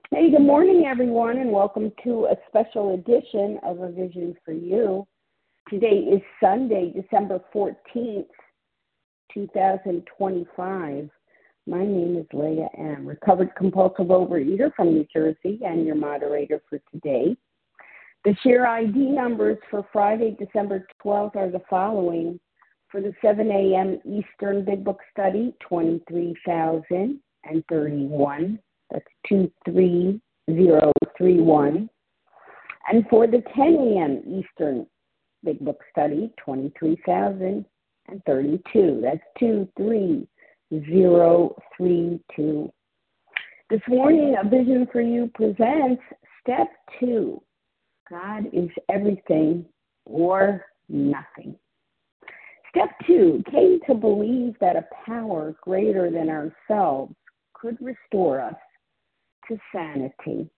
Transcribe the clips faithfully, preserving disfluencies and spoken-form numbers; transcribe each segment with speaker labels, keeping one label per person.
Speaker 1: Hey, good morning, everyone, and welcome to a special edition of A Vision for You. Today is Sunday, December fourteenth, twenty twenty-five. My name is Leah M., recovered compulsive overeater from New Jersey, and your moderator for today. The share I D numbers for Friday, December twelfth are the following. For the seven a.m. Eastern Big Book Study, twenty-three thousand thirty-one. That's two three zero three one. And for the ten a.m. Eastern Big Book Study, twenty-three thousand thirty-two. That's two three zero three two. This morning, A Vision for You presents Step two. God is everything or nothing. Step two came to believe that a power greater than ourselves could restore us to sanity.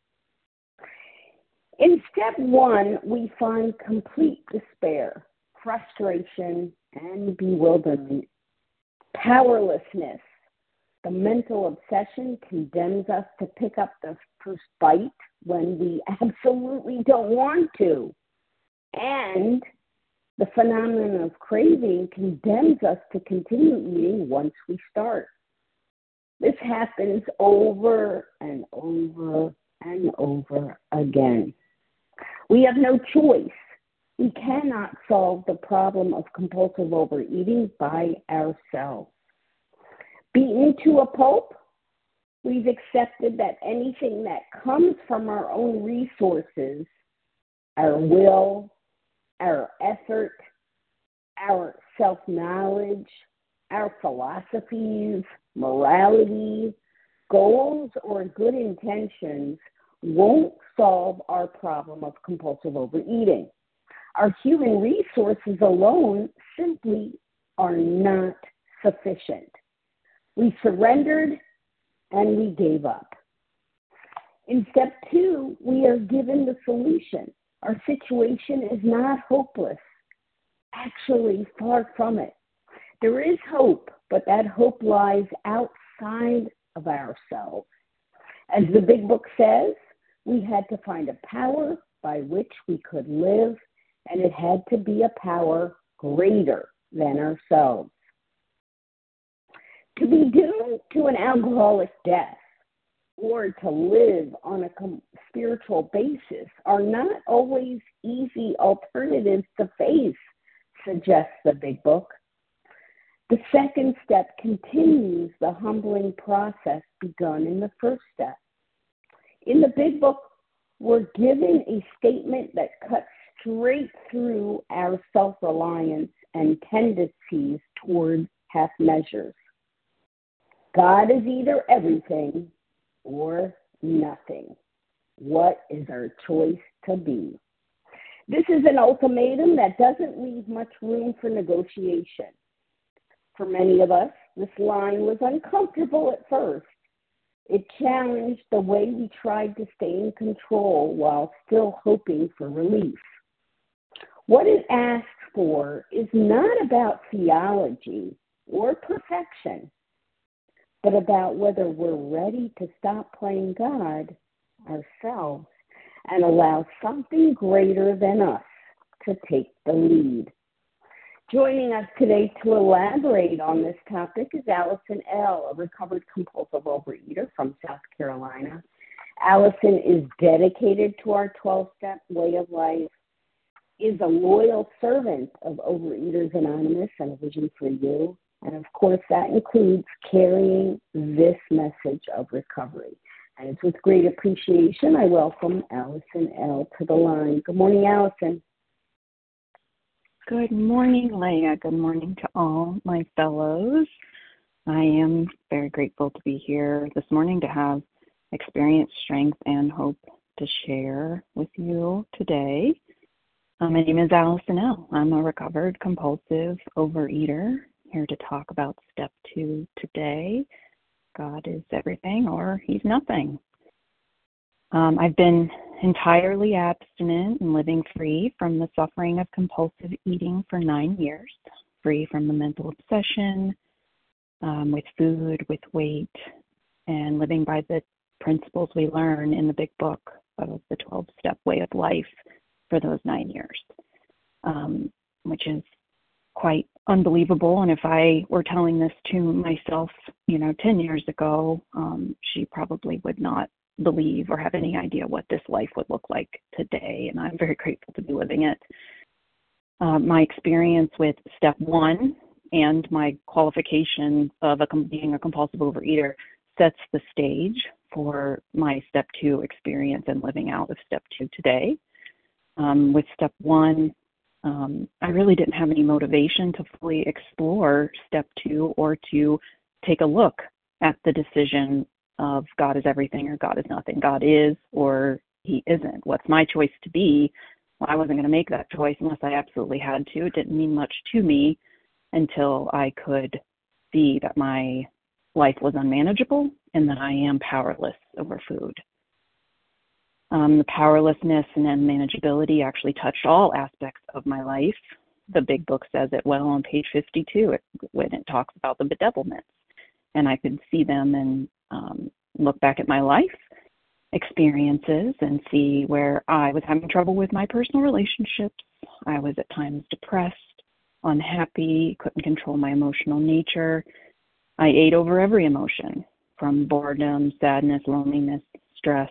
Speaker 1: In step one, we find complete despair, frustration, and bewilderment. Powerlessness. The mental obsession condemns us to pick up the first bite when we absolutely don't want to. And the phenomenon of craving condemns us to continue eating once we start. This happens over and over and over again. We have no choice. We cannot solve the problem of compulsive overeating by ourselves. Beaten to a pulp, we've accepted that anything that comes from our own resources, our will, our effort, our self-knowledge, our philosophies, morality, goals, or good intentions won't solve our problem of compulsive overeating. Our human resources alone simply are not sufficient. We surrendered and we gave up. In step two, we are given the solution. Our situation is not hopeless. Actually, far from it. There is hope, but that hope lies outside of ourselves. As the Big Book says, we had to find a power by which we could live, and it had to be a power greater than ourselves. To be doomed to an alcoholic death or to live on a spiritual basis are not always easy alternatives to face, suggests the Big Book. The second step continues the humbling process begun in the first step. In the Big Book, we're given a statement that cuts straight through our self-reliance and tendencies toward half measures. God is either everything or nothing. What is our choice to be? This is an ultimatum that doesn't leave much room for negotiation. For many of us, this line was uncomfortable at first. It challenged the way we tried to stay in control while still hoping for relief. What it asks for is not about theology or perfection, but about whether we're ready to stop playing God ourselves and allow something greater than us to take the lead. Joining us today to elaborate on this topic is Allison L., a recovered compulsive overeater from South Carolina. Allison is dedicated to our twelve-step way of life, is a loyal servant of Overeaters Anonymous and A Vision for You, and of course that includes carrying this message of recovery. And it's with great appreciation I welcome Allison L. to the line. Good morning, Allison.
Speaker 2: Good morning, Leah. Good morning to all my fellows. I am very grateful to be here this morning to have experience, strength, and hope to share with you today. Um, my name is Allison L. I'm a recovered compulsive overeater, here to talk about step two today. God is everything or he's nothing. Um, I've been entirely abstinent and living free from the suffering of compulsive eating for nine years, free from the mental obsession um, with food, with weight, and living by the principles we learn in the big book of the twelve-step way of life for those nine years, um, which is quite unbelievable. And if I were telling this to myself, you know, ten years ago, um, she probably would not believe or have any idea what this life would look like today. And I'm very grateful to be living it. Uh, my experience with step one and my qualification of a, being a compulsive overeater sets the stage for my step two experience and living out of step two today. Um, with step one, um, I really didn't have any motivation to fully explore step two or to take a look at the decision of God is everything or God is nothing. God is or he isn't. What's my choice to be? Well, I wasn't going to make that choice unless I absolutely had to. It didn't mean much to me until I could see that my life was unmanageable and that I am powerless over food. Um, the powerlessness and unmanageability actually touched all aspects of my life. The big book says it well on page fifty-two it, when it talks about the bedevilments. And I could see them and um, look back at my life experiences and see where I was having trouble with my personal relationships. I was at times depressed, unhappy, couldn't control my emotional nature. I ate over every emotion, from boredom, sadness, loneliness, stress,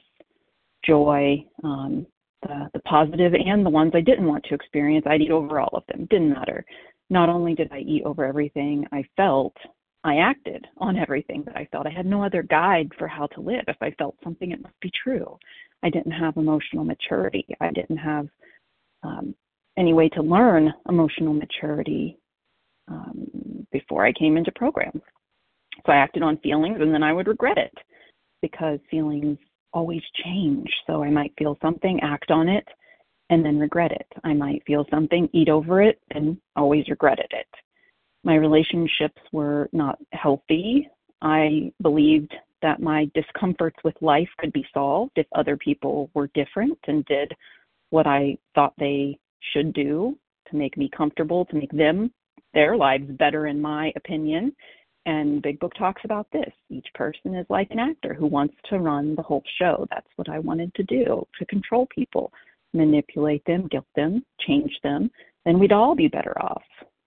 Speaker 2: joy, um, the, the positive and the ones I didn't want to experience. I'd eat over all of them. Didn't matter. Not only did I eat over everything I felt, I acted on everything that I felt. I had no other guide for how to live. If I felt something, it must be true. I didn't have emotional maturity. I didn't have um, any way to learn emotional maturity um, before I came into program. So I acted on feelings and then I would regret it because feelings always change. So I might feel something, act on it, and then regret it. I might feel something, eat over it, and always regretted it. My relationships were not healthy. I believed that my discomforts with life could be solved if other people were different and did what I thought they should do to make me comfortable, to make them, their lives better in my opinion. And Big Book talks about this. Each person is like an actor who wants to run the whole show. That's what I wanted to do, to control people, manipulate them, guilt them, change them. Then we'd all be better off.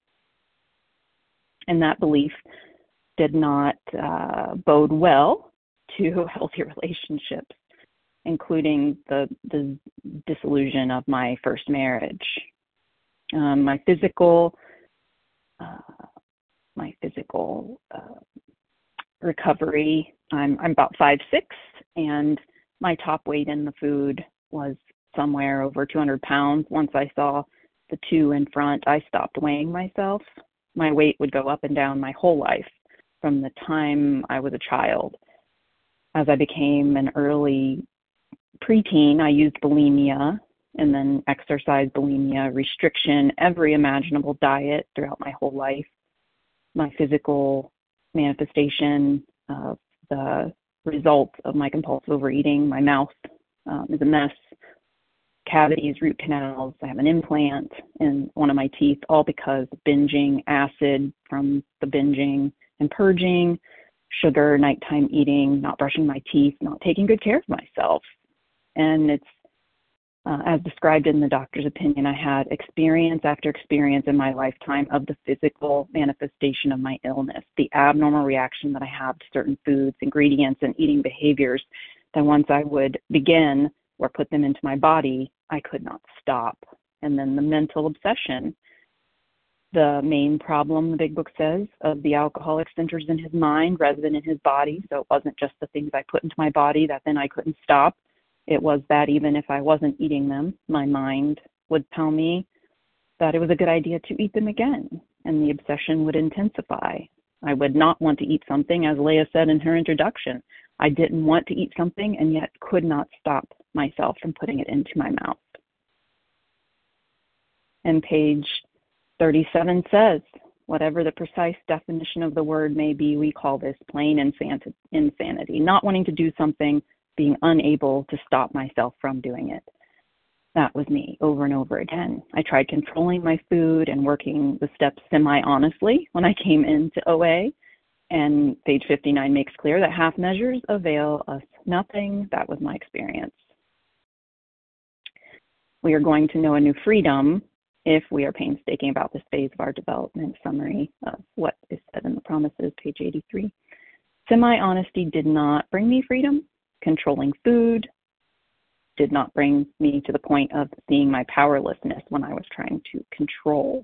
Speaker 2: And that belief did not uh, bode well to healthy relationships, including the, the disillusion of my first marriage. Um, my physical, uh, my physical uh, recovery. I'm I'm about five six, and my top weight in the food was somewhere over two hundred pounds. Once I saw the two in front, I stopped weighing myself. My weight would go up and down my whole life from the time I was a child. As I became an early preteen, I used bulimia and then exercise bulimia, restriction, every imaginable diet throughout my whole life. My physical manifestation of the results of my compulsive overeating, my mouth um, is a mess, cavities, root canals. I have an implant in one of my teeth, all because of binging, acid from the binging and purging, sugar, nighttime eating, not brushing my teeth, not taking good care of myself. And it's, uh, as described in the doctor's opinion, I had experience after experience in my lifetime of the physical manifestation of my illness, the abnormal reaction that I have to certain foods, ingredients, and eating behaviors that once I would begin or put them into my body, I could not stop. And then the mental obsession, the main problem, the Big Book says, of the alcoholic centers in his mind rather than in his body. So it wasn't just the things I put into my body that then I couldn't stop. It was that even if I wasn't eating them, my mind would tell me that it was a good idea to eat them again, and the obsession would intensify. I would not want to eat something, as Leah said in her introduction. I didn't want to eat something and yet could not stop myself from putting it into my mouth. And page thirty-seven says, whatever the precise definition of the word may be, we call this plain insanity. Not wanting to do something, being unable to stop myself from doing it. That was me over and over again. I tried controlling my food and working the steps semi-honestly when I came into O A. And page fifty-nine makes clear that half measures avail us nothing. That was my experience. We are going to know a new freedom if we are painstaking about this phase of our development. Summary of what is said in the promises, page eighty-three. Semi-honesty did not bring me freedom. Controlling food did not bring me to the point of seeing my powerlessness when I was trying to control.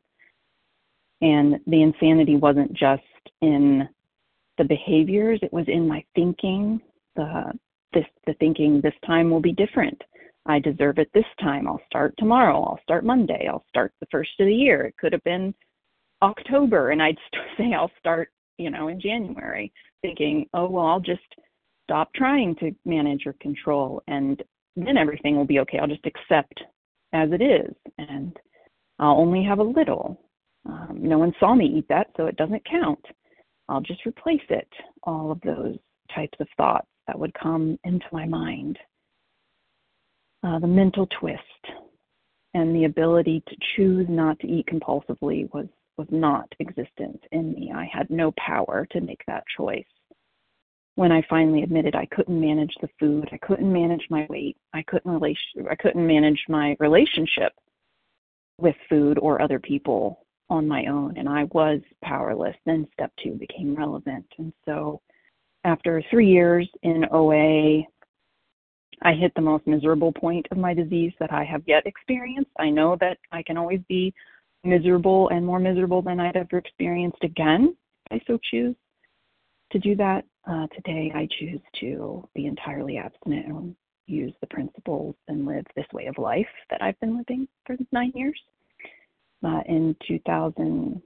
Speaker 2: And the insanity wasn't just in the behaviors, it was in my thinking. The this the thinking this time will be different. I deserve it this time. I'll start tomorrow. I'll start Monday. I'll start the first of the year. It could have been October, and I'd say I'll start, you know, in January, thinking, oh, well, I'll just stop trying to manage or control, and then everything will be okay. I'll just accept as it is, and I'll only have a little. Um, no one saw me eat that, so it doesn't count. I'll just replace it. All of those types of thoughts that would come into my mind. Uh, the mental twist and the ability to choose not to eat compulsively was, was not existent in me. I had no power to make that choice. When I finally admitted I couldn't manage the food, I couldn't manage my weight, I couldn't relation, I couldn't manage my relationship with food or other people on my own, and I was powerless, then step two became relevant. And so after three years in O A, I hit the most miserable point of my disease that I have yet experienced. I know that I can always be miserable and more miserable than I'd ever experienced again, if I so choose to do that. Uh, today, I choose to be entirely abstinent and use the principles and live this way of life that I've been living for nine years. Uh, in two thousand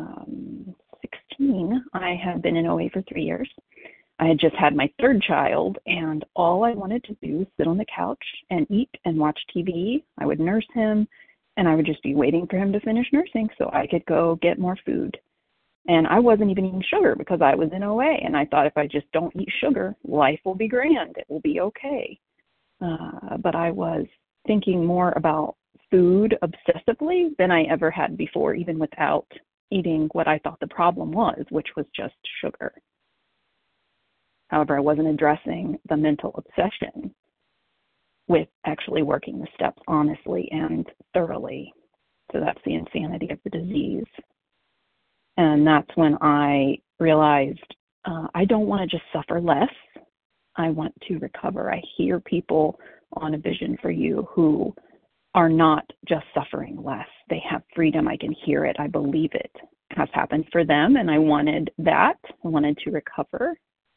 Speaker 2: sixteen, I had been in O A for three years. I had just had my third child, and all I wanted to do was sit on the couch and eat and watch T V. I would nurse him, and I would just be waiting for him to finish nursing so I could go get more food. And I wasn't even eating sugar because I was in O A, and I thought if I just don't eat sugar, life will be grand. It will be okay. Uh, but I was thinking more about food obsessively than I ever had before, even without eating what I thought the problem was, which was just sugar. However, I wasn't addressing the mental obsession with actually working the steps honestly and thoroughly. So that's the insanity of the disease. And that's when I realized uh, I don't want to just suffer less. I want to recover. I hear people on A Vision for You who are not just suffering less. They have freedom. I can hear it. I believe it has happened for them, and I wanted that. I wanted to recover.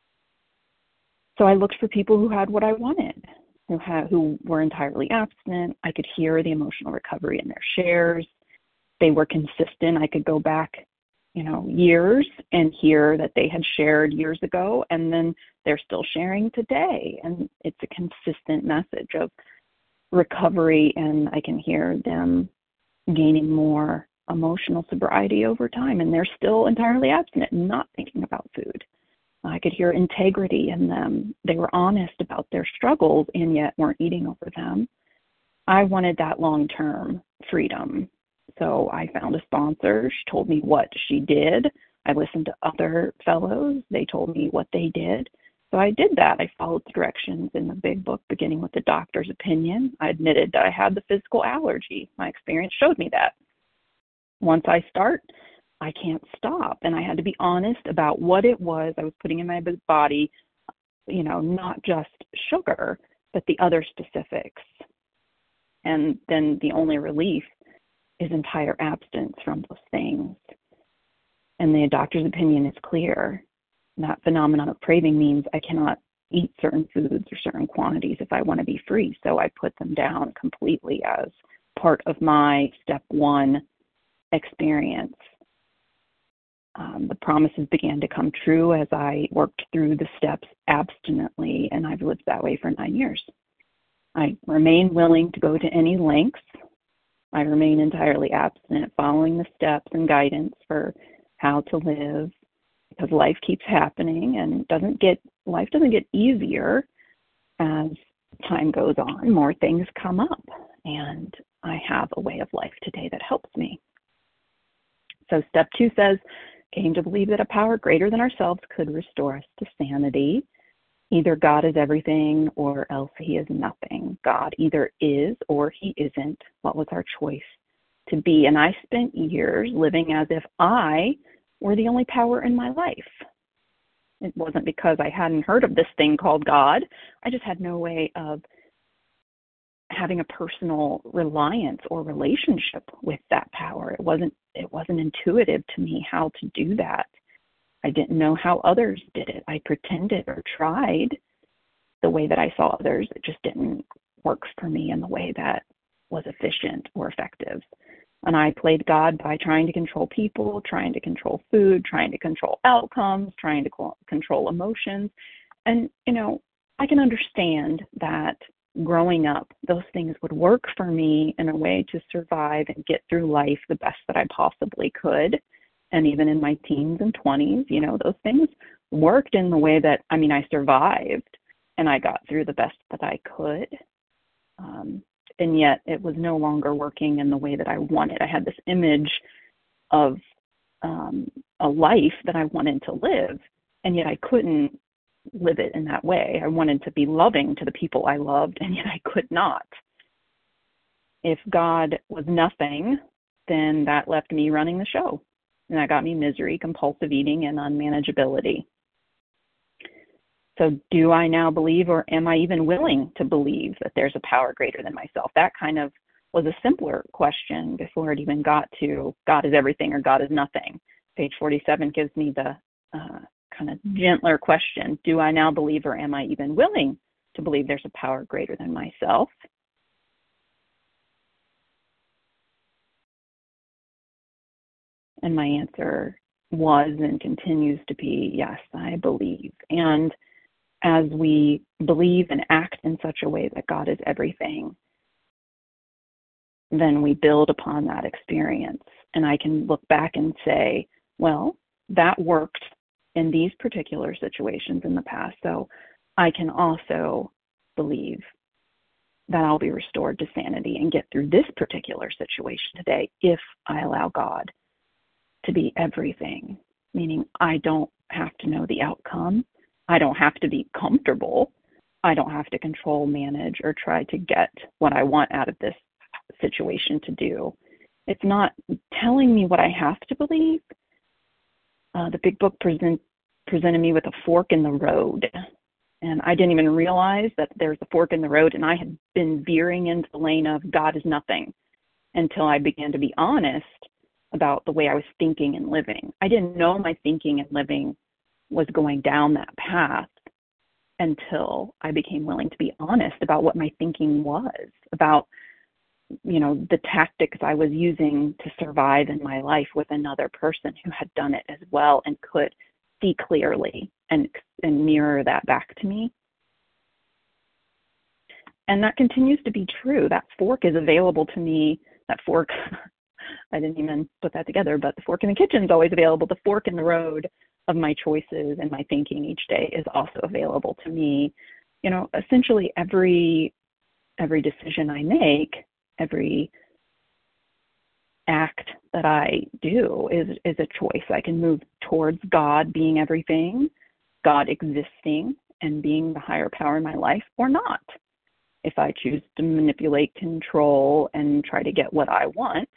Speaker 2: So I looked for people who had what I wanted, who had, who were entirely abstinent. I could hear the emotional recovery in their shares. They were consistent. I could go back, you know, years and hear that they had shared years ago, and then they're still sharing today. And it's a consistent message of recovery, and I can hear them gaining more emotional sobriety over time, and they're still entirely abstinent and not thinking about food. I could hear integrity in them. They were honest about their struggles and yet weren't eating over them. I wanted that long-term freedom. So I found a sponsor. She told me what she did. I listened to other fellows. They told me what they did. So I did that. I followed the directions in the big book, beginning with the doctor's opinion. I admitted that I had the physical allergy. My experience showed me that. Once I start, I can't stop. And I had to be honest about what it was I was putting in my body, you know, not just sugar, but the other specifics. And then the only relief is entire abstinence from those things. And the doctor's opinion is clear. That phenomenon of craving means I cannot eat certain foods or certain quantities if I want to be free. So I put them down completely as part of my step one experience. Um, the promises began to come true as I worked through the steps abstinently, and I've lived that way for nine years. I remain willing to go to any lengths. I remain entirely abstinent, following the steps and guidance for how to live, because life keeps happening, and doesn't get life doesn't get easier as time goes on. More things come up, and I have a way of life today that helps me. So step two says, came to believe that a power greater than ourselves could restore us to sanity. Either God is everything or else he is nothing. God either is or he isn't. What was our choice to be? And I spent years living as if I were the only power in my life. It wasn't because I hadn't heard of this thing called God. I just had no way of having a personal reliance or relationship with that power. It wasn't it wasn't intuitive to me how to do that. I didn't know how others did it. I pretended or tried the way that I saw others. It just didn't work for me in the way that was efficient or effective. And I played God by trying to control people, trying to control food, trying to control outcomes, trying to control emotions. And, you know, I can understand that growing up, those things would work for me in a way to survive and get through life the best that I possibly could. And even in my teens and twenties, you know, those things worked in the way that, I mean, I survived and I got through the best that I could. Um, and yet it was no longer working in the way that I wanted. I had this image of um, a life that I wanted to live, and yet I couldn't live it in that way. I wanted to be loving to the people I loved, and yet I could not. If God was nothing, then that left me running the show. And that got me misery, compulsive eating, and unmanageability. So do I now believe, or am I even willing to believe that there's a power greater than myself? That kind of was a simpler question before it even got to God is everything or God is nothing. Page forty-seven gives me the uh, kind of gentler question. Do I now believe, or am I even willing to believe there's a power greater than myself? And my answer was and continues to be, yes, I believe. And as we believe and act in such a way that God is everything, then we build upon that experience. And I can look back and say, well, that worked in these particular situations in the past. So I can also believe that I'll be restored to sanity and get through this particular situation today if I allow God to be everything, meaning I don't have to know the outcome. I don't have to be comfortable. I don't have to control, manage, or try to get what I want out of this situation to do. It's not telling me what I have to believe. Uh, the big book present, presented me with a fork in the road, and I didn't even realize that there's a fork in the road, and I had been veering into the lane of God is nothing until I began to be honest about the way I was thinking and living. I didn't know my thinking and living was going down that path until I became willing to be honest about what my thinking was, about, you know, the tactics I was using to survive in my life with another person who had done it as well and could see clearly and, and mirror that back to me. And that continues to be true. That fork is available to me. That fork, I didn't even put that together, but the fork in the kitchen is always available. The fork in the road of my choices and my thinking each day is also available to me. You know, essentially every every decision I make, every act that I do is is a choice. I can move towards God being everything, God existing and being the higher power in my life, or not. If I choose to manipulate, control, and try to get what I want,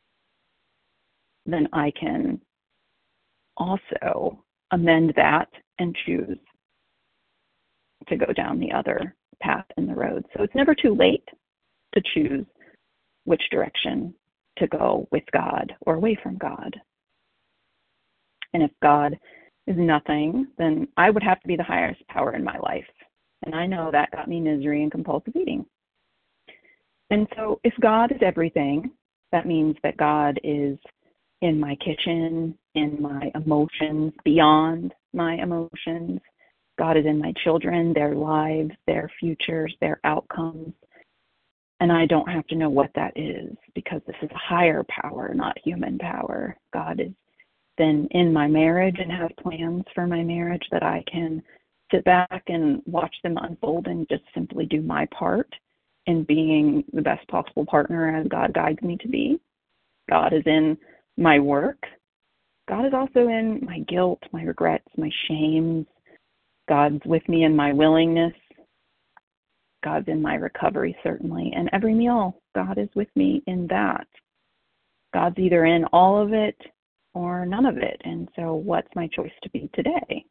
Speaker 2: then I can also amend that and choose to go down the other path in the road. So it's never too late to choose which direction to go with God or away from God. And if God is nothing, then I would have to be the highest power in my life. And I know that got me misery and compulsive eating. And so if God is everything, that means that God is in my kitchen, in my emotions, beyond my emotions. God is in my children, their lives, their futures, their outcomes. And I don't have to know what that is because this is a higher power, not human power. God is then in my marriage and have plans for my marriage that I can sit back and watch them unfold and just simply do my part in being the best possible partner as God guides me to be. God is in my work, God is also in my guilt, my regrets, my shames. God's with me in my willingness. God's in my recovery, certainly. And every meal, God is with me in that. God's either in all of it or none of it. And so what's my choice to be today?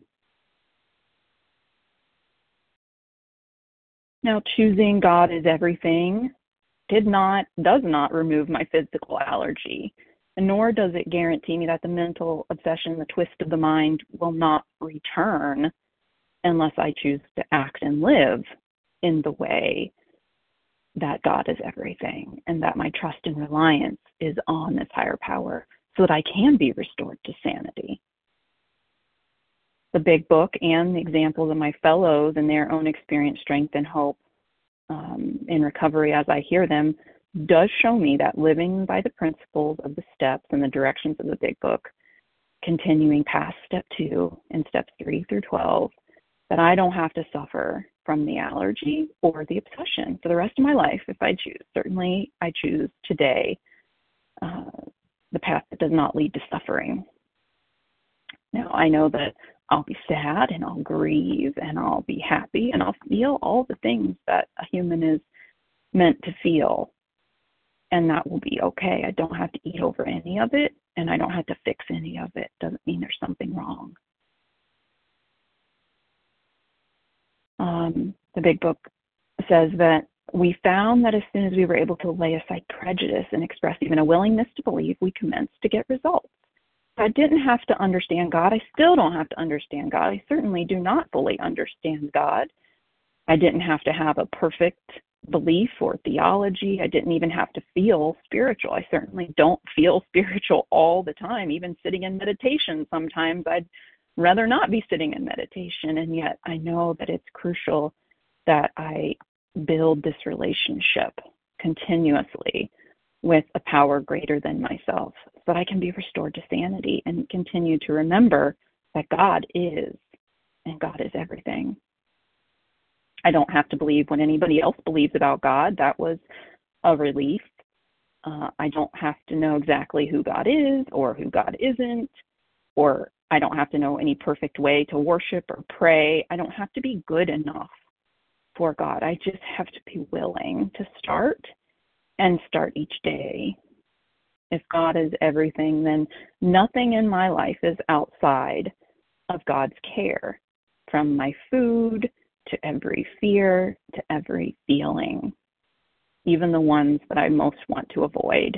Speaker 2: Now, choosing God is everything did not, does not remove my physical allergy, nor does it guarantee me that the mental obsession, the twist of the mind, will not return unless I choose to act and live in the way that God is everything and that my trust and reliance is on this higher power so that I can be restored to sanity. The Big Book and the examples of my fellows and their own experience, strength, and hope um, in recovery as I hear them does show me that living by the principles of the steps and the directions of the Big Book, continuing past step two and steps three through twelve, that I don't have to suffer from the allergy or the obsession for the rest of my life if I choose. Certainly, I choose today uh, the path that does not lead to suffering. Now, I know that I'll be sad and I'll grieve and I'll be happy and I'll feel all the things that a human is meant to feel. And that will be okay. I don't have to eat over any of it and I don't have to fix any of it. Doesn't mean there's something wrong. Um, the Big Book says that we found that as soon as we were able to lay aside prejudice and express even a willingness to believe, we commenced to get results. I didn't have to understand God. I still don't have to understand God. I certainly do not fully understand God. I didn't have to have a perfect belief or theology. I didn't even have to feel spiritual. I certainly don't feel spiritual all the time. Even sitting in meditation, sometimes I'd rather not be sitting in meditation. And yet I know that it's crucial that I build this relationship continuously with a power greater than myself so that I can be restored to sanity and continue to remember that God is, and God is everything. I don't have to believe when anybody else believes about God. That was a relief. Uh, I don't have to know exactly who God is or who God isn't, or I don't have to know any perfect way to worship or pray. I don't have to be good enough for God. I just have to be willing to start and start each day. If God is everything, then nothing in my life is outside of God's care, from my food to every fear to every feeling, even the ones that I most want to avoid.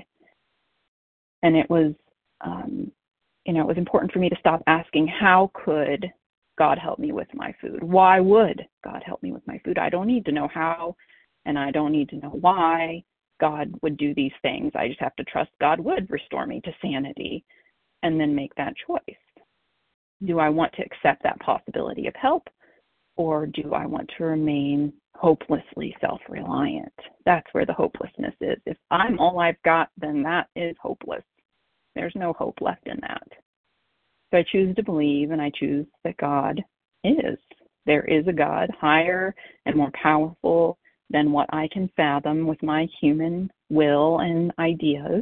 Speaker 2: And it was, um, you know, it was important for me to stop asking, how could God help me with my food? Why would God help me with my food? I don't need to know how, and I don't need to know why God would do these things. I just have to trust God would restore me to sanity and then make that choice. Do I want to accept that possibility of help, or do I want to remain hopelessly self-reliant? That's where the hopelessness is. If I'm all I've got, then that is hopeless. There's no hope left in that. So I choose to believe, and I choose that God is. There is a God higher and more powerful than what I can fathom with my human will and ideas.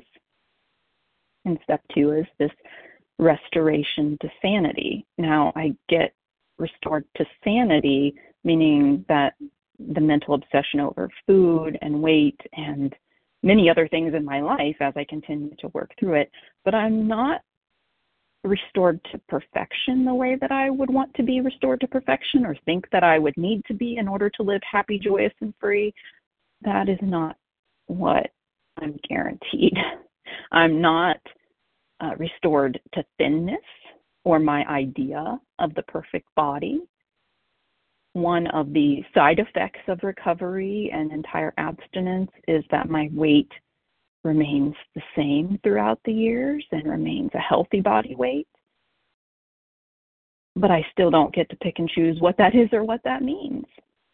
Speaker 2: And step two is this restoration to sanity. Now I get restored to sanity, meaning that the mental obsession over food and weight and many other things in my life as I continue to work through it, but I'm not restored to perfection the way that I would want to be restored to perfection or think that I would need to be in order to live happy, joyous, and free. That is not what I'm guaranteed. I'm not uh, restored to thinness or my idea of the perfect body. One of the side effects of recovery and entire abstinence is that my weight remains the same throughout the years and remains a healthy body weight. But I still don't get to pick and choose what that is or what that means.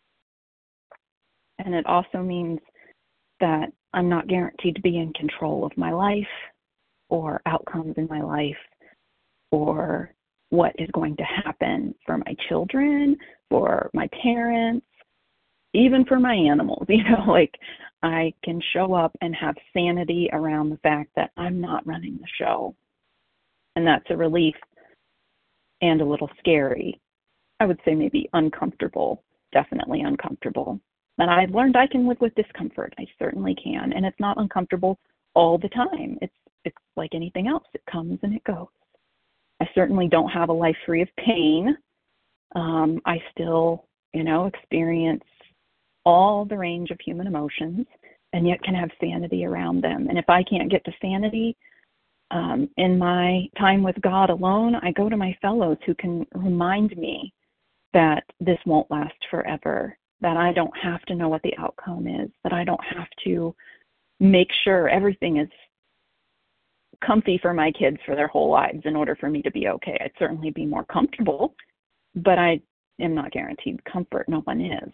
Speaker 2: And it also means that I'm not guaranteed to be in control of my life or outcomes in my life or what is going to happen for my children, for my parents, even for my animals. You know, like I can show up and have sanity around the fact that I'm not running the show. And that's a relief and a little scary. I would say maybe uncomfortable, definitely uncomfortable. And I've learned I can live with discomfort. I certainly can. And it's not uncomfortable all the time. It's it's like anything else. It comes and it goes. I certainly don't have a life free of pain. Um, I still, you know, experience all the range of human emotions and yet can have sanity around them. And if I can't get to sanity um, in my time with God alone, I go to my fellows who can remind me that this won't last forever, that I don't have to know what the outcome is, that I don't have to make sure everything is comfy for my kids for their whole lives in order for me to be okay. I'd certainly be more comfortable, but I am not guaranteed comfort. No one is.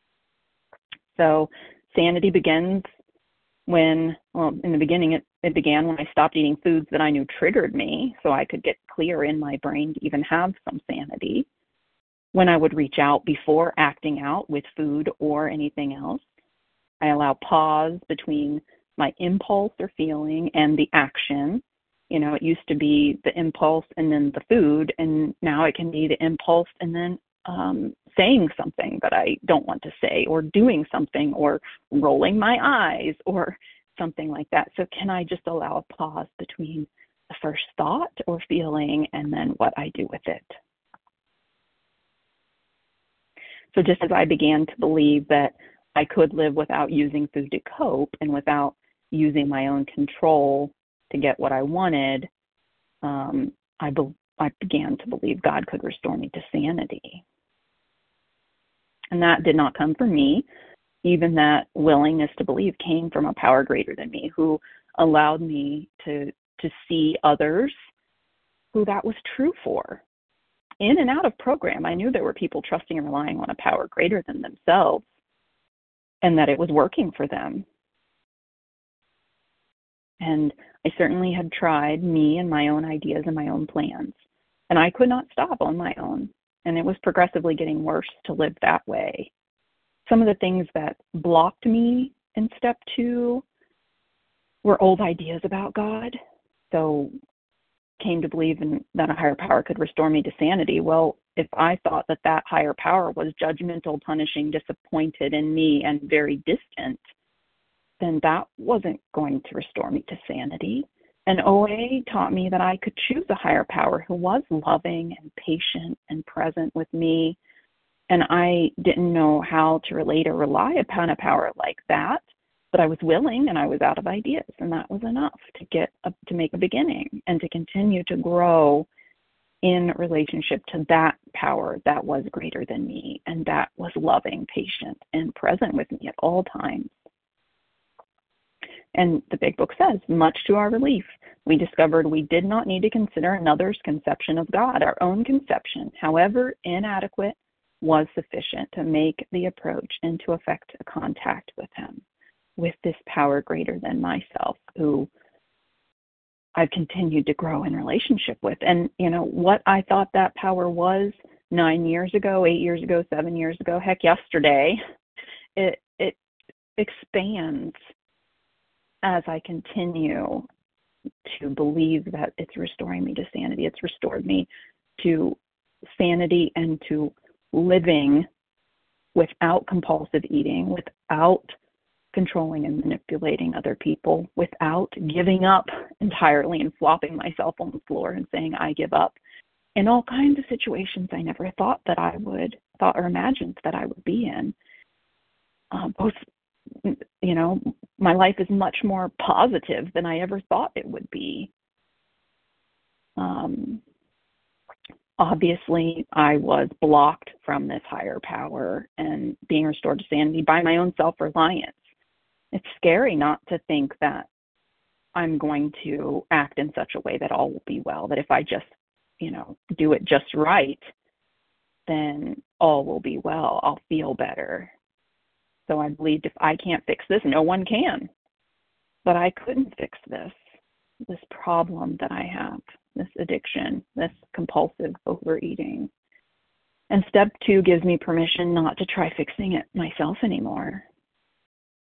Speaker 2: So sanity begins when, well, in the beginning, it, it began when I stopped eating foods that I knew triggered me so I could get clear in my brain to even have some sanity. When I would reach out before acting out with food or anything else, I allow pause between my impulse or feeling and the action. You know, it used to be the impulse and then the food, and now it can be the impulse and then um, saying something that I don't want to say, or doing something, or rolling my eyes, or something like that. So can I just allow a pause between the first thought or feeling and then what I do with it? So just as I began to believe that I could live without using food to cope and without using my own control to get what I wanted, um, I, be- I began to believe God could restore me to sanity. And that did not come from me. Even that willingness to believe came from a power greater than me, who allowed me to to see others who that was true for. In and out of program, I knew there were people trusting and relying on a power greater than themselves, and that it was working for them. And I certainly had tried me and my own ideas and my own plans, and I could not stop on my own. And it was progressively getting worse to live that way. Some of the things that blocked me in step two were old ideas about God. So came to believe in that a higher power could restore me to sanity. Well, if I thought that that higher power was judgmental, punishing, disappointed in me, and very distant, then that wasn't going to restore me to sanity. And O A taught me that I could choose a higher power who was loving and patient and present with me. And I didn't know how to relate or rely upon a power like that, but I was willing and I was out of ideas. And that was enough to get a, to make a beginning and to continue to grow in relationship to that power that was greater than me and that was loving, patient, and present with me at all times. And the Big Book says, much to our relief, we discovered we did not need to consider another's conception of God. Our own conception, however inadequate, was sufficient to make the approach and to effect a contact with him, with this power greater than myself, who I've continued to grow in relationship with. And, you know, what I thought that power was nine years ago, eight years ago, seven years ago, heck, yesterday, it it expands as I continue to believe that it's restoring me to sanity. It's restored me to sanity and to living without compulsive eating, without controlling and manipulating other people, without giving up entirely and flopping myself on the floor and saying, I give up, in all kinds of situations I never thought that I would, thought or imagined that I would be in. Uh, both, you know, my life is much more positive than I ever thought it would be. Um, obviously, I was blocked from this higher power and being restored to sanity by my own self-reliance. It's scary not to think that I'm going to act in such a way that all will be well, that if I just, you know, do it just right, then all will be well. I'll feel better. So I believed if I can't fix this, no one can. But I couldn't fix this, this problem that I have, this addiction, this compulsive overeating. And step two gives me permission not to try fixing it myself anymore.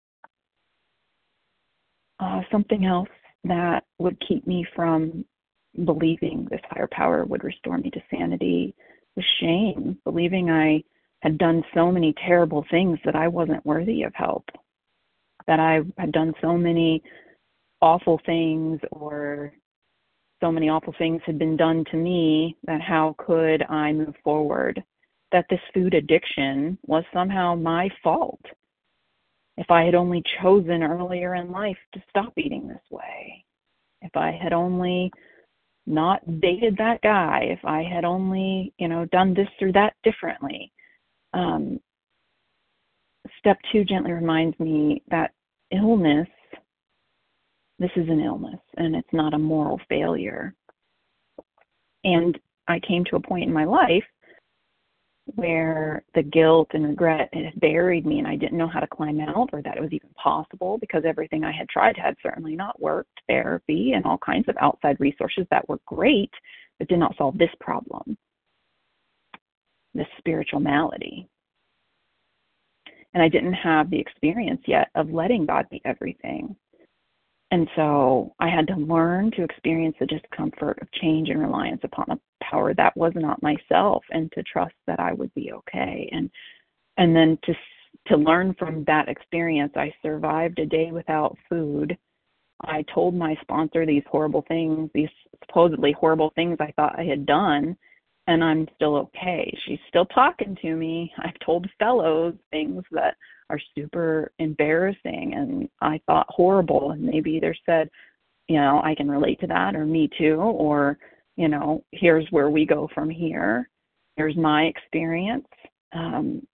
Speaker 2: Uh, something else that would keep me from believing this higher power would restore me to sanity, with shame, believing I had done so many terrible things that I wasn't worthy of help, that I had done so many awful things, or so many awful things had been done to me, that how could I move forward, that this food addiction was somehow my fault. If I had only chosen earlier in life to stop eating this way, if I had only not dated that guy, if I had only, you know, done this or that differently. Um, step two gently reminds me that illness, this is an illness, and it's not a moral failure. And I came to a point in my life where the guilt and regret had buried me, and I didn't know how to climb out, or that it was even possible, because everything I had tried had certainly not worked. Therapy and all kinds of outside resources that were great, but did not solve this problem, this spiritual malady. And I didn't have the experience yet of letting God be everything. And so I had to learn to experience the discomfort of change and reliance upon a power that was not myself, and to trust that I would be okay. And and then to to learn from that experience, I survived a day without food. I told my sponsor these horrible things, these supposedly horrible things I thought I had done, and I'm still okay. She's still talking to me. I've told fellows things that are super embarrassing and I thought horrible, and maybe either said, you know, I can relate to that, or me too, or, you know, here's where we go from here. Here's my experience. Um,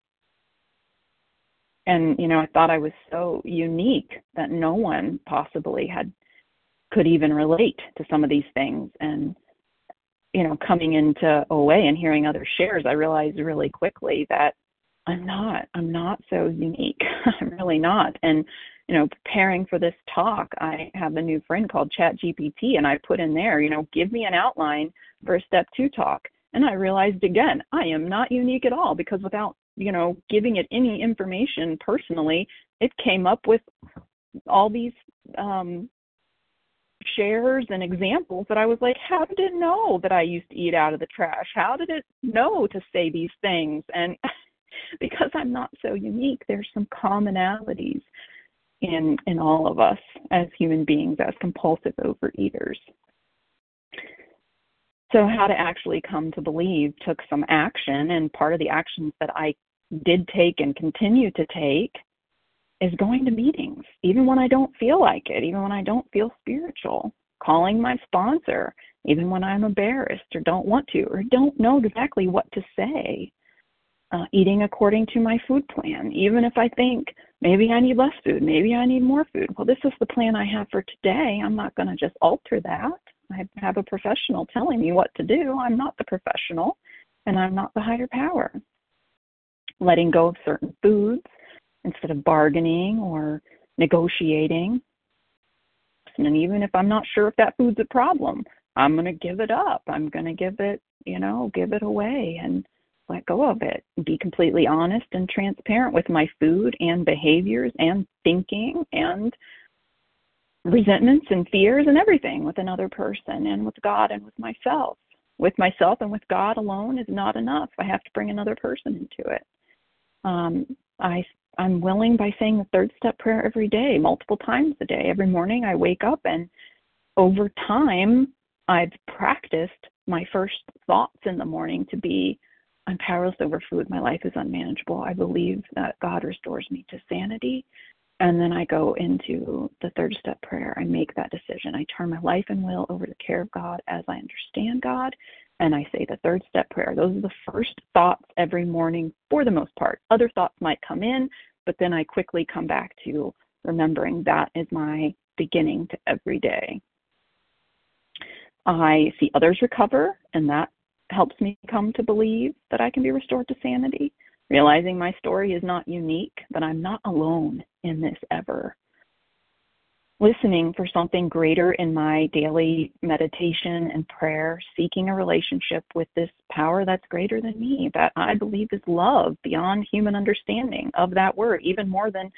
Speaker 2: and, you know, I thought I was so unique that no one possibly had could even relate to some of these things. And, you know, coming into O A and hearing other shares, I realized really quickly that I'm not, I'm not so unique. I'm really not. And, you know, preparing for this talk, I have a new friend called ChatGPT, and I put in there, you know, give me an outline for a step two talk. And I realized again, I am not unique at all, because without, you know, giving it any information personally, it came up with all these um, shares and examples that I was like, how did it know that I used to eat out of the trash? How did it know to say these things? And because I'm not so unique, there's some commonalities in in all of us as human beings, as compulsive overeaters. So how to actually come to believe took some action, and part of the actions that I did take and continue to take is going to meetings, even when I don't feel like it, even when I don't feel spiritual, calling my sponsor, even when I'm embarrassed or don't want to or don't know exactly what to say. Uh, eating according to my food plan, even if I think maybe I need less food, maybe I need more food. Well, this is the plan I have for today. I'm not going to just alter that. I have a professional telling me what to do. I'm not the professional, and I'm not the higher power. Letting go of certain foods instead of bargaining or negotiating. And even if I'm not sure if that food's a problem, I'm going to give it up. I'm going to give it, you know, give it away and let go of it. Be completely honest and transparent with my food and behaviors and thinking and resentments and fears and everything with another person and with God and with myself. With myself and with God alone is not enough. I have to bring another person into it. Um, I, I'm willing by saying the third step prayer every day, multiple times a day. Every morning I wake up, and over time I've practiced my first thoughts in the morning to be, I'm powerless over food. My life is unmanageable. I believe that God restores me to sanity. And then I go into the third step prayer. I make that decision. I turn my life and will over to the care of God as I understand God. And I say the third step prayer. Those are the first thoughts every morning for the most part. Other thoughts might come in, but then I quickly come back to remembering that is my beginning to every day. I see others recover, and that helps me come to believe that I can be restored to sanity, realizing my story is not unique, that I'm not alone in this ever. Listening for something greater in my daily meditation and prayer, seeking a relationship with this power that's greater than me, that I believe is love beyond human understanding of that word, even more than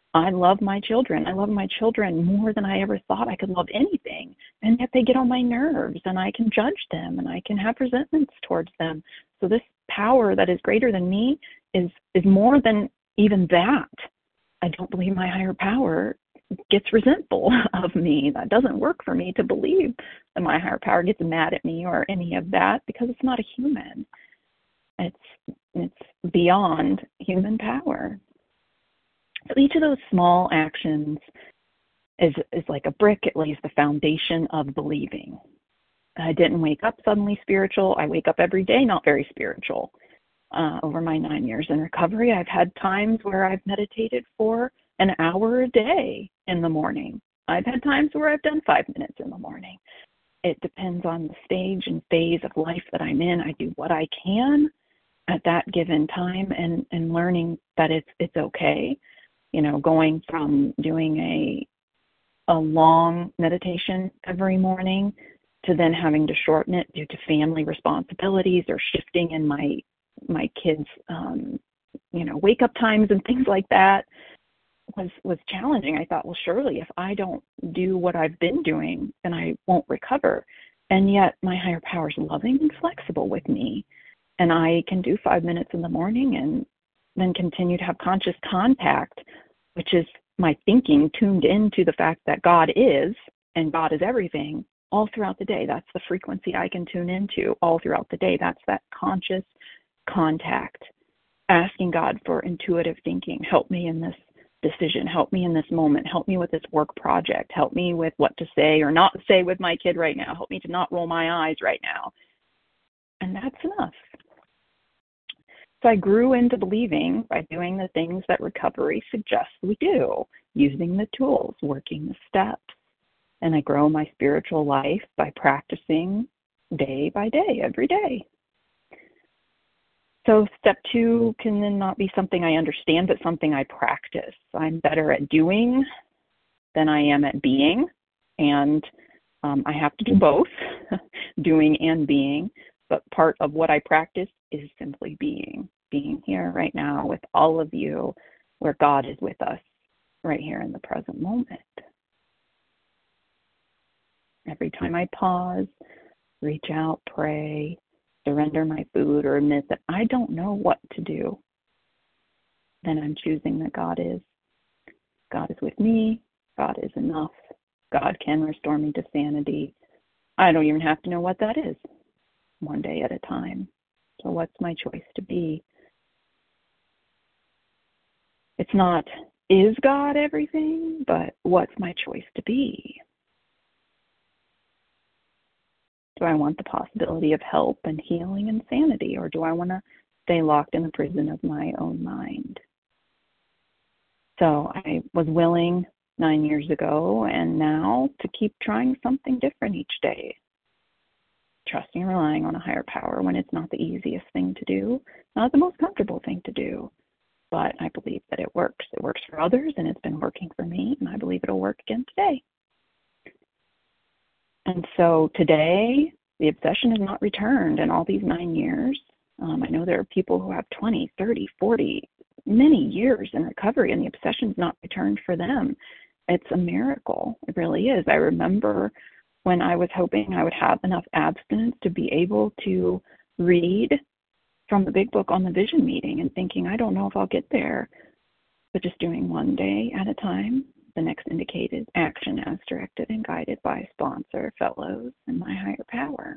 Speaker 2: I love my children. I love my children more than I ever thought I could love anything. And yet they get on my nerves, and I can judge them, and I can have resentments towards them. So this power that is greater than me is is more than even that. I don't believe my higher power gets resentful of me. That doesn't work for me to believe that my higher power gets mad at me or any of that, because it's not a human. It's it's beyond human power. So each of those small actions is is like a brick. It lays the foundation of believing. I didn't wake up suddenly spiritual. I wake up every day not very spiritual. Uh, over my nine years in recovery, I've had times where I've meditated for an hour a day in the morning. I've had times where I've done five minutes in the morning. It depends on the stage and phase of life that I'm in. I do what I can at that given time, and, and learning that it's it's okay. You know, going from doing a a long meditation every morning to then having to shorten it due to family responsibilities or shifting in my my kids' um, you know, wake up times and things like that was was challenging. I thought, well, surely if I don't do what I've been doing, then I won't recover. And yet my higher power is loving and flexible with me. And I can do five minutes in the morning and then continue to have conscious contact, which is my thinking tuned into the fact that God is, and God is everything, all throughout the day. That's the frequency I can tune into all throughout the day. That's that conscious contact, asking God for intuitive thinking. Help me in this decision. Help me in this moment. Help me with this work project. Help me with what to say or not say with my kid right now. Help me to not roll my eyes right now. And that's enough. So I grew into believing by doing the things that recovery suggests we do, using the tools, working the steps. And I grow my spiritual life by practicing day by day, every day. So step two can then not be something I understand, but something I practice. I'm better at doing than I am at being, and um, I have to do both, doing and being. But part of what I practice is simply being, being here right now with all of you, where God is with us right here in the present moment. Every time I pause, reach out, pray, surrender my food, or admit that I don't know what to do, then I'm choosing that God is. God is with me. God is enough. God can restore me to sanity. I don't even have to know what that is, one day at a time. So what's my choice to be? It's not, is God everything, but what's my choice to be? Do I want the possibility of help and healing and sanity, or do I want to stay locked in the prison of my own mind? So I was willing nine years ago and now to keep trying something different each day, trusting and relying on a higher power when it's not the easiest thing to do, not the most comfortable thing to do, but I believe that it works. It works for others, and it's been working for me, and I believe it'll work again today. And so today, the obsession has not returned in all these nine years. Um, I know there are people who have twenty, thirty, forty, many years in recovery, and the obsession's not returned for them. It's a miracle. It really is. I remember when I was hoping I would have enough abstinence to be able to read from the big book on the vision meeting and thinking, I don't know if I'll get there, but just doing one day at a time, the next indicated action as directed and guided by sponsor, fellows, and my higher power.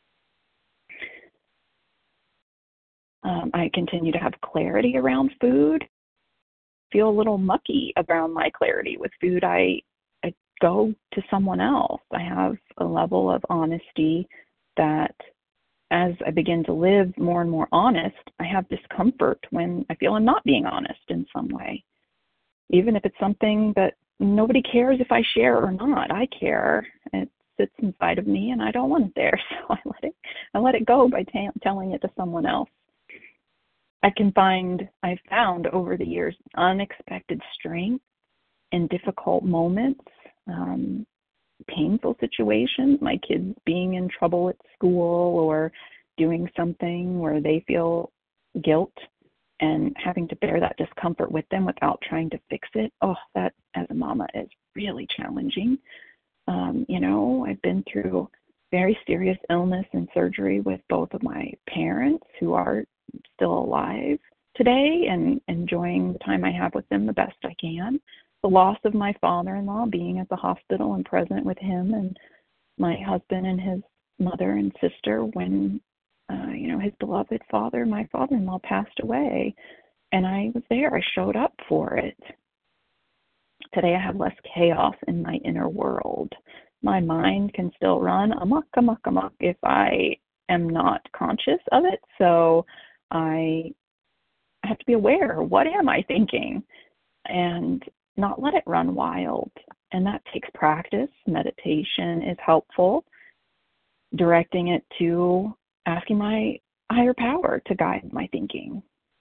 Speaker 2: Um, I continue to have clarity around food. Feel a little mucky around my clarity with food. I, I go to someone else. I have a level of honesty that as I begin to live more and more honest, I have discomfort when I feel I'm not being honest in some way. Even if it's something that nobody cares if I share or not. I care. It sits inside of me, and I don't want it there, so I let it. I let it go by t- telling it to someone else. I can find, I've found over the years, unexpected strength in difficult moments, um, painful situations. My kids being in trouble at school or doing something where they feel guilt and having to bear that discomfort with them without trying to fix it, oh, that as a mama is really challenging. Um, you know, I've been through very serious illness and surgery with both of my parents who are still alive today and enjoying the time I have with them the best I can. The loss of my father-in-law, being at the hospital and present with him and my husband and his mother and sister when, uh, you know, his beloved father, my father-in-law, passed away. And I was there. I showed up for it. Today I have less chaos in my inner world. My mind can still run amok, amok, amok if I am not conscious of it. So I have to be aware. What am I thinking? And not let it run wild. And that takes practice. Meditation is helpful. Directing it to asking my higher power to guide my thinking.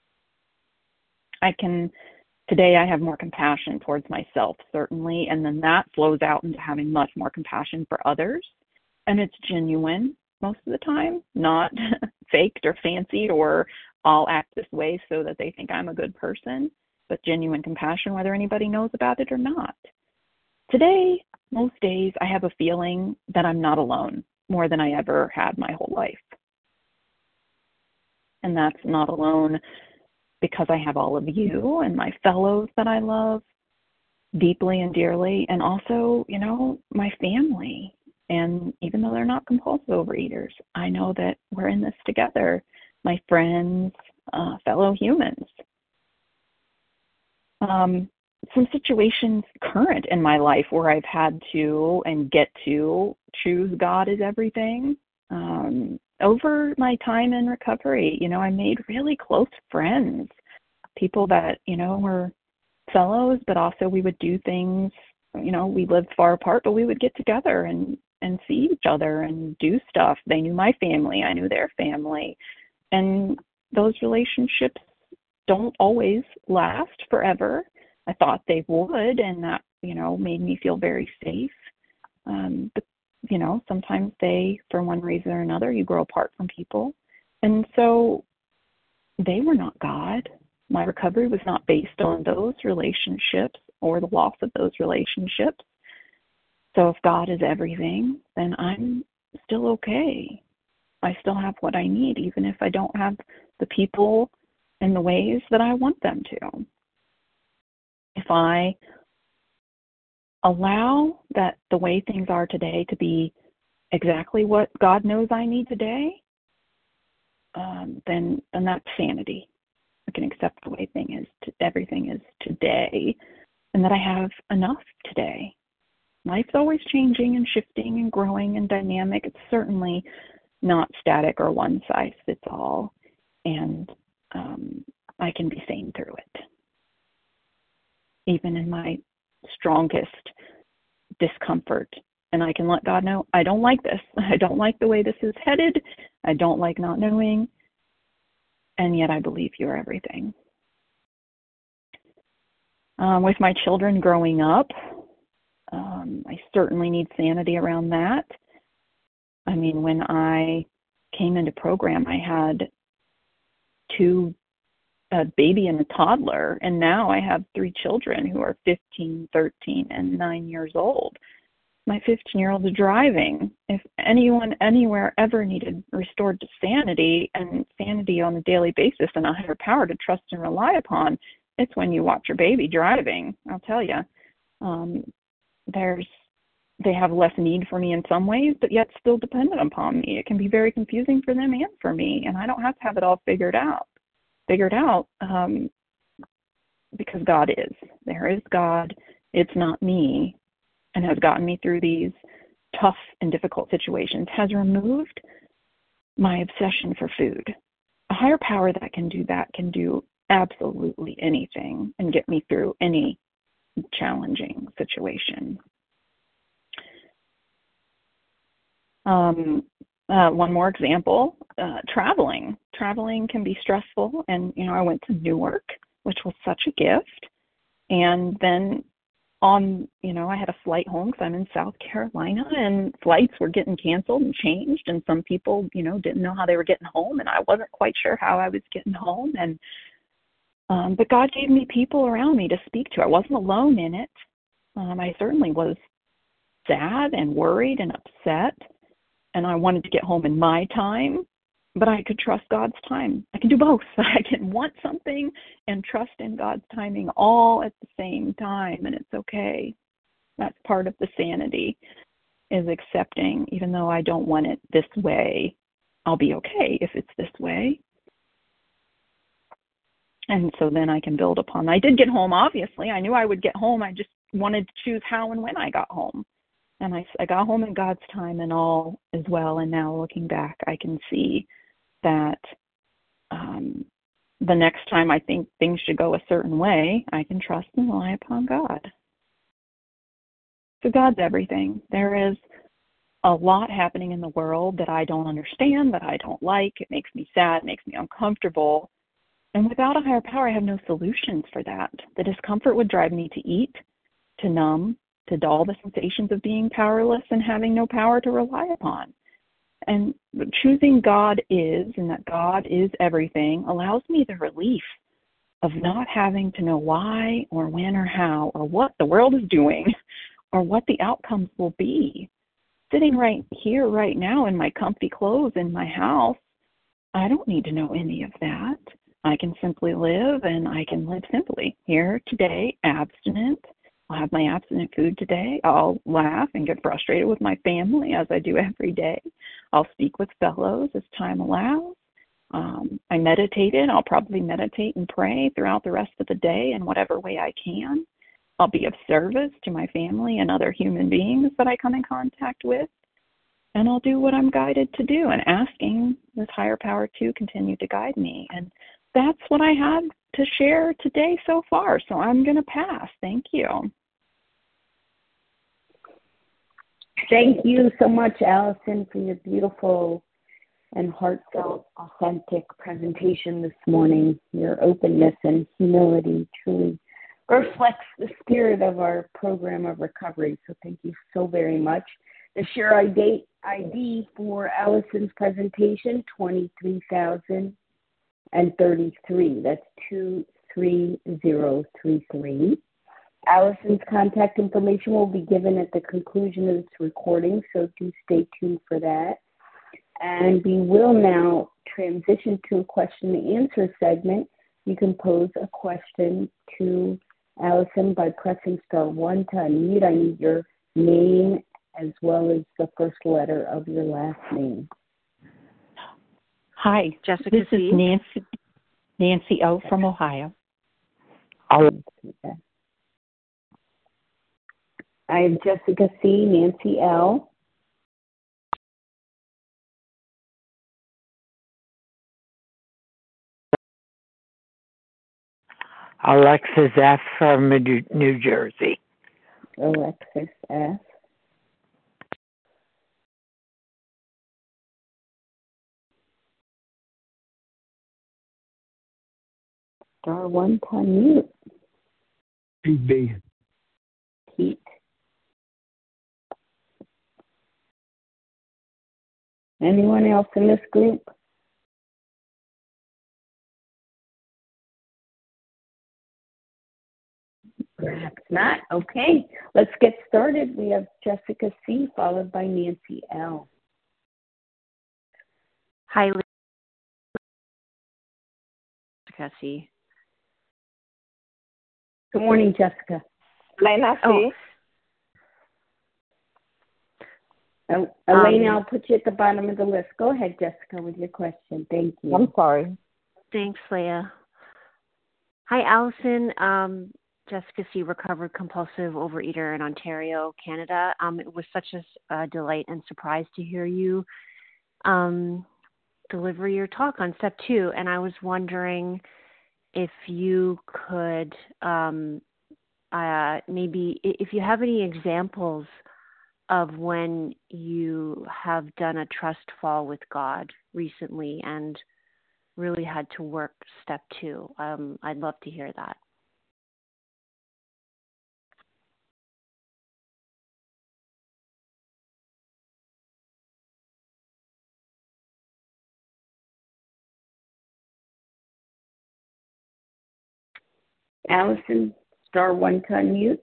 Speaker 2: I can, today I have more compassion towards myself, certainly, and then that flows out into having much more compassion for others. And it's genuine most of the time, not faked or fancied or I'll act this way so that they think I'm a good person, but genuine compassion, whether anybody knows about it or not. Today, most days, I have a feeling that I'm not alone more than I ever had my whole life. And that's not alone because I have all of you and my fellows that I love deeply and dearly, and also, you know, my family. And even though they're not compulsive overeaters, I know that we're in this together, my friends, uh, fellow humans. Um, some situations current in my life where I've had to and get to choose God as everything. Um, over my time in recovery, you know, I made really close friends, people that, you know, were fellows, but also we would do things, you know, we lived far apart, but we would get together and, and see each other and do stuff. They knew my family, I knew their family. And those relationships don't always last forever. I thought they would, and that, you know, made me feel very safe. Um, but, you know, sometimes they, for one reason or another, you grow apart from people. And so they were not God. My recovery was not based on those relationships or the loss of those relationships. So if God is everything, then I'm still okay. I still have what I need, even if I don't have the people in the ways that I want them to. If I allow that the way things are today to be exactly what God knows I need today, um, then, then that's sanity. I can accept the way thing is to, everything is today, and that I have enough today. Life's always changing and shifting and growing and dynamic. It's certainly not static or one size fits all, and um, I can be sane through it. Even in my strongest discomfort. And I can let God know, I don't like this. I don't like the way this is headed. I don't like not knowing. And yet I believe you're everything. Um, with my children growing up, um, I certainly need sanity around that. I mean, when I came into program, I had two a baby and a toddler, and now I have three children who are fifteen, thirteen, and nine years old. My fifteen-year-old is driving. If anyone anywhere ever needed restored to sanity and sanity on a daily basis and a higher power to trust and rely upon, it's when you watch your baby driving, I'll tell you. Um, there's, they have less need for me in some ways, but yet still dependent upon me. It can be very confusing for them and for me, and I don't have to have it all figured out. figured out um, because God is. There is God. It's not me, and has gotten me through these tough and difficult situations, has removed my obsession for food. A higher power that can do that can do absolutely anything and get me through any challenging situation. Um, Uh, one more example, uh, traveling. Traveling can be stressful, and, you know, I went to Newark, which was such a gift, and then on, you know, I had a flight home because I'm in South Carolina, and flights were getting canceled and changed, and some people, you know, didn't know how they were getting home, and I wasn't quite sure how I was getting home, and Um, but God gave me people around me to speak to. I wasn't alone in it. Um, I certainly was sad and worried and upset, and I wanted to get home in my time, but I could trust God's time. I can do both. I can want something and trust in God's timing all at the same time, and it's okay. That's part of the sanity, is accepting, even though I don't want it this way, I'll be okay if it's this way. And so then I can build upon that. I did get home, obviously. I knew I would get home. I just wanted to choose how and when I got home. And I, I got home in God's time and all as well. And now looking back, I can see that um, the next time I think things should go a certain way, I can trust and rely upon God. So God's everything. There is a lot happening in the world that I don't understand, that I don't like. It makes me sad, it makes me uncomfortable. And without a higher power, I have no solutions for that. The discomfort would drive me to eat, to numb, to dull the sensations of being powerless and having no power to rely upon. And choosing God is, and that God is everything, allows me the relief of not having to know why or when or how or what the world is doing or what the outcomes will be. Sitting right here, right now, in my comfy clothes in my house, I don't need to know any of that. I can simply live, and I can live simply. Here today, abstinent. I'll have my abstinent food today. I'll laugh and get frustrated with my family, as I do every day. I'll speak with fellows as time allows. Um, I meditated. I'll probably meditate and pray throughout the rest of the day in whatever way I can. I'll be of service to my family and other human beings that I come in contact with. And I'll do what I'm guided to do, and asking this higher power to continue to guide me. And that's what I have to share today so far. So I'm going to pass. Thank you.
Speaker 1: Thank you so much, Allison, for your beautiful and heartfelt, authentic presentation this morning. Your openness and humility truly reflects the spirit of our program of recovery. So thank you so very much. The share I D for Allison's presentation, twenty-three thousand thirty-three. That's two three zero three three. Allison's contact information will be given at the conclusion of this recording, so do stay tuned for that. And we will now transition to a question and answer segment. You can pose a question to Allison by pressing star one to unmute. I need your name as well as the first letter of your last name.
Speaker 3: Hi,
Speaker 4: Jessica
Speaker 3: this
Speaker 4: C.
Speaker 3: is Nancy, Nancy O. from Ohio.
Speaker 1: I have Jessica C., Nancy L.
Speaker 5: Alexis F. from New New Jersey.
Speaker 1: Alexis F. Star one to unmute.
Speaker 6: Pete B.
Speaker 1: Pete. Anyone else in this group? Perhaps not. Okay, let's get started. We have Jessica C. followed by Nancy L.
Speaker 4: Hi, Jessica C.
Speaker 1: Good morning, Jessica.
Speaker 7: Lena C.
Speaker 1: Oh. Elena,
Speaker 4: Um,
Speaker 1: I'll put you at the bottom of the list. Go ahead, Jessica, with your question. Thank you.
Speaker 7: I'm sorry.
Speaker 4: Thanks, Leah. Hi, Allison. Um, Jessica C., recovered compulsive overeater in Ontario, Canada. Um, it was such a uh, delight and surprise to hear you um, deliver your talk on step two. And I was wondering if you could um, uh, maybe, if you have any examples of when you have done a trust fall with God recently and really had to work step two. Um, I'd love to hear that.
Speaker 1: Allison, star one to unmute.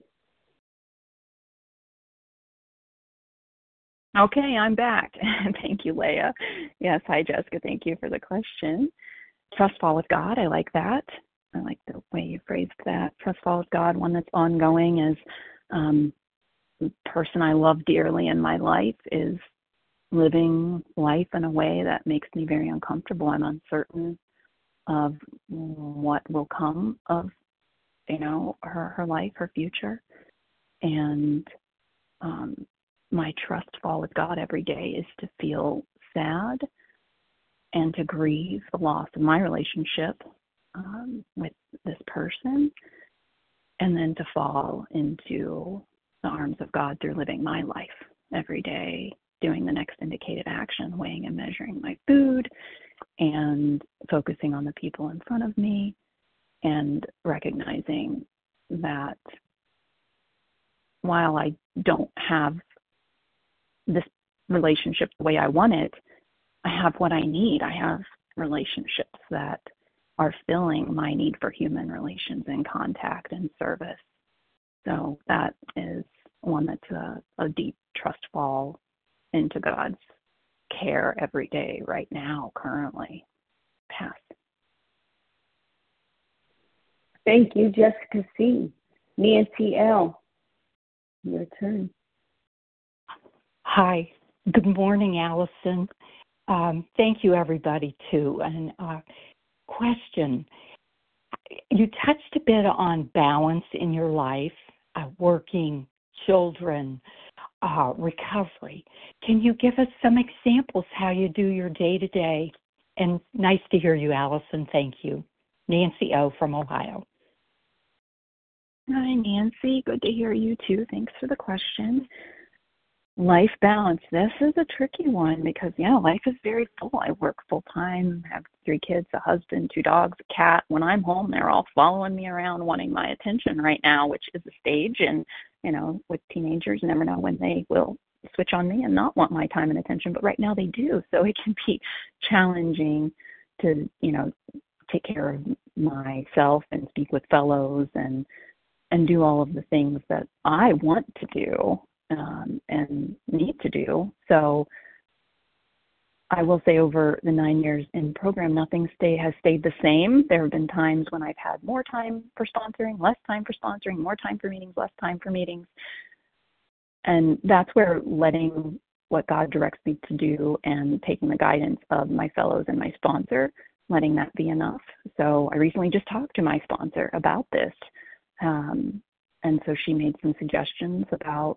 Speaker 2: Okay, I'm back. Thank you, Leah. Yes, hi, Jessica. Thank you for the question. Trust fall with God. I like that. I like the way you phrased that. Trust fall with God, one that's ongoing, is um, the person I love dearly in my life is living life in a way that makes me very uncomfortable. I'm uncertain of what will come of, you know, her, her life, her future. And um, my trust fall with God every day is to feel sad and to grieve the loss of my relationship um, with this person, and then to fall into the arms of God through living my life every day, doing the next indicated action, weighing and measuring my food, and focusing on the people in front of me, and recognizing that while I don't have this relationship the way I want it, I have what I need. I have relationships that are filling my need for human relations and contact and service. So that is one that's a, a deep trust fall into God's care every day, right now, currently. Pass.
Speaker 1: Thank you, Jessica C. Nancy L., your turn.
Speaker 3: Hi. Good morning, Allison. Um, thank you, everybody, too. And uh, question, you touched a bit on balance in your life, uh, working, children, uh, recovery. Can you give us some examples how you do your day-to-day? And nice to hear you, Allison. Thank you. Nancy O. from Ohio.
Speaker 2: Hi, Nancy. Good to hear you, too. Thanks for the question. Life balance. This is a tricky one because, yeah, life is very full. I work full time, have three kids, a husband, two dogs, a cat. When I'm home, they're all following me around wanting my attention right now, which is a stage. And, you know, with teenagers, you never know when they will switch on me and not want my time and attention. But right now they do. So it can be challenging to, you know, take care of myself and speak with fellows and, and do all of the things that I want to do. Um, and need to do. So I will say over the nine years in program, nothing stay, has stayed the same. There have been times when I've had more time for sponsoring, less time for sponsoring, more time for meetings, less time for meetings. And that's where letting what God directs me to do and taking the guidance of my fellows and my sponsor, letting that be enough. So I recently just talked to my sponsor about this. Um, and so she made some suggestions about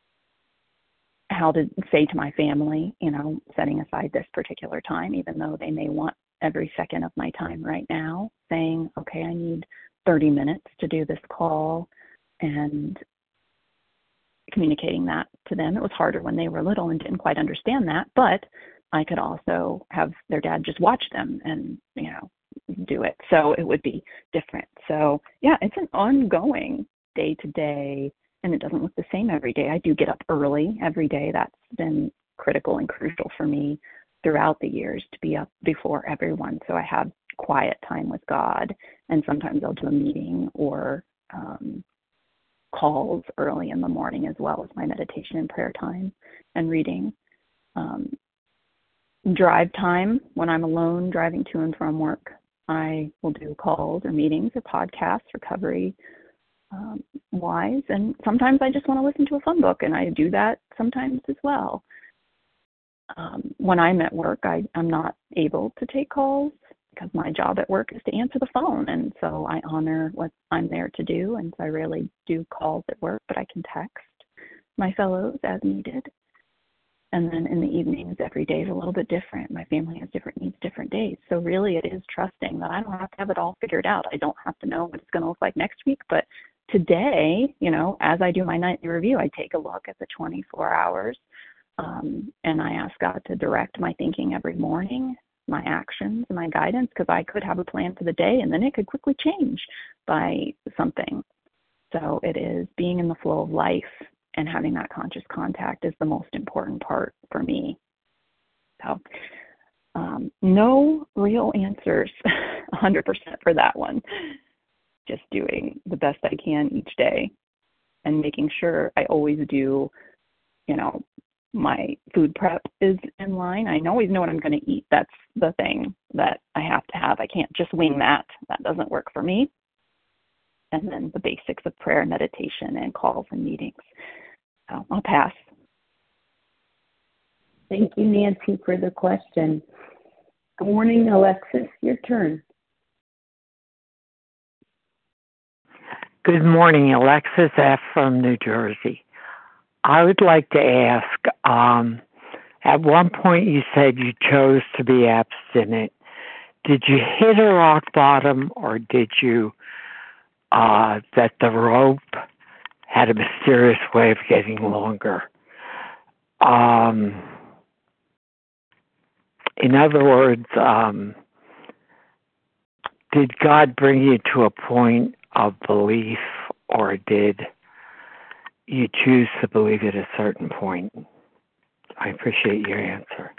Speaker 2: how to say to my family, you know, setting aside this particular time, even though they may want every second of my time right now, saying, okay, I need thirty minutes to do this call, and communicating that to them. It was harder when they were little and didn't quite understand that, but I could also have their dad just watch them and, you know, do it. So it would be different. So yeah, it's an ongoing day to day, and it doesn't look the same every day. I do get up early every day. That's been critical and crucial for me throughout the years, to be up before everyone. So I have quiet time with God, and sometimes I'll do a meeting or um, calls early in the morning, as well as my meditation and prayer time and reading. Um, drive time, when I'm alone driving to and from work, I will do calls or meetings or podcasts, recovery Um, wise, and sometimes I just want to listen to a fun book, and I do that sometimes as well. Um, when I'm at work, I, I'm not able to take calls because my job at work is to answer the phone, and so I honor what I'm there to do, and so I rarely do calls at work, but I can text my fellows as needed. And then in the evenings, every day is a little bit different. My family has different needs, different days. So really it is trusting that I don't have to have it all figured out. I don't have to know what it's going to look like next week, but today, you know, as I do my nightly review, I take a look at the twenty-four hours, um, and I ask God to direct my thinking every morning, my actions, my guidance, because I could have a plan for the day, and then it could quickly change by something. So it is being in the flow of life, and having that conscious contact is the most important part for me. So um, no real answers one hundred percent for that one. just doing the best I can each day and making sure I always do, you know, my food prep is in line. I always know what I'm going to eat. That's the thing that I have to have. I can't just wing that. That doesn't work for me. And then the basics of prayer, meditation, and calls and meetings. So I'll pass.
Speaker 1: Thank you, Nancy, for the question. Good morning, Alexis. Your turn.
Speaker 5: Good morning, Alexis F. from New Jersey. I would like to ask, um, at one point you said you chose to be abstinent. Did you hit a rock bottom, or did you, uh, that the rope had a mysterious way of getting longer? Um, in other words, um, did God bring you to a point of belief, or did you choose to believe at a certain point? I appreciate your answer.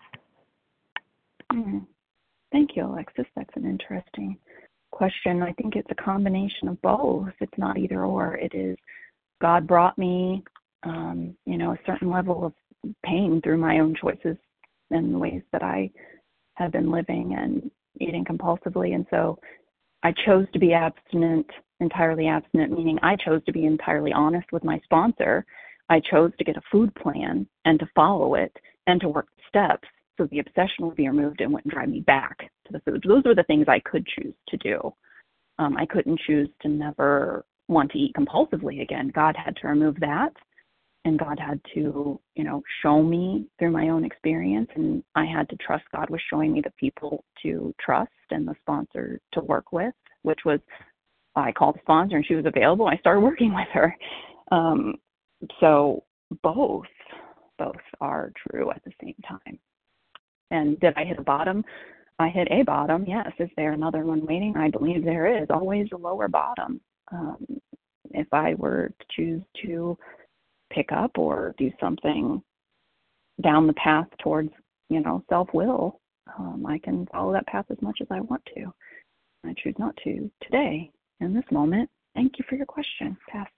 Speaker 2: Mm. Thank you, Alexis. That's an interesting question. I think it's a combination of both. It's not either or. It is God brought me, um, you know, a certain level of pain through my own choices and the ways that I have been living and eating compulsively. And so I chose to be abstinent, entirely abstinent, meaning I chose to be entirely honest with my sponsor. I chose to get a food plan and to follow it and to work the steps so the obsession would be removed and wouldn't drive me back to the food. Those were the things I could choose to do. Um, I couldn't choose to never want to eat compulsively again. God had to remove that, and God had to, you know, show me through my own experience, and I had to trust God was showing me the people to trust and the sponsor to work with, which was, I called the sponsor and she was available. I started working with her. Um, so both, both are true at the same time. And did I hit a bottom? I hit a bottom, yes. Is there another one waiting? I believe there is. Always a lower bottom. Um, if I were to choose to pick up or do something down the path towards, you know, self-will, um, I can follow that path as much as I want to. I choose not to today, in this moment. Thank you for your question. Pass.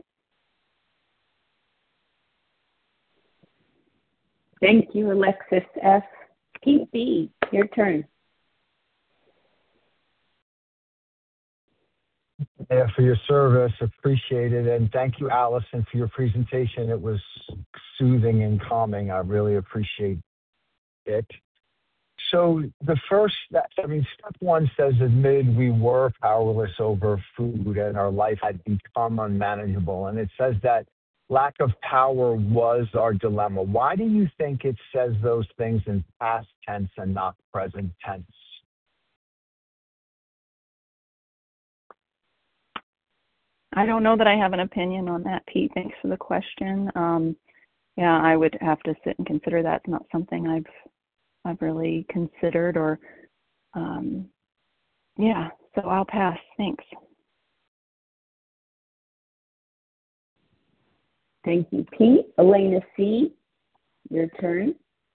Speaker 1: Thank you, Alexis F. Pete B., your turn.
Speaker 6: Yeah, for your service, appreciate it. And thank you, Allison, for your presentation. It was soothing and calming. I really appreciate it. So the first, I mean, step one says, admitted we were powerless over food and our life had become unmanageable. And it says that lack of power was our dilemma. Why do you think it says those things in past tense and not present tense?
Speaker 2: I don't know that I have an opinion on that, Pete. Thanks for the question. Um, yeah, I would have to sit and consider that. It's not something I've I've really considered or, um, yeah, so I'll pass. Thanks.
Speaker 1: Thank you, Pete. Elena C., your turn.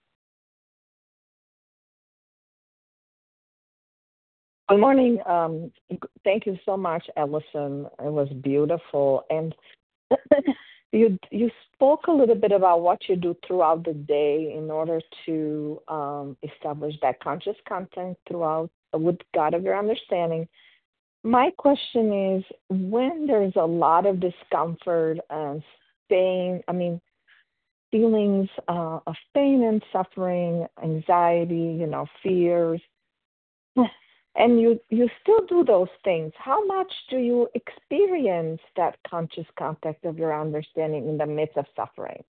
Speaker 7: Good morning. Um, thank you so much, Allison. It was beautiful. And you you spoke a little bit about what you do throughout the day in order to um, establish that conscious contact throughout with God of your understanding. My question is, when there's a lot of discomfort and pain, I mean, feelings uh, of pain and suffering, anxiety, you know, fears, and you, you still do those things, how much do you experience that conscious contact of your understanding in the midst of suffering?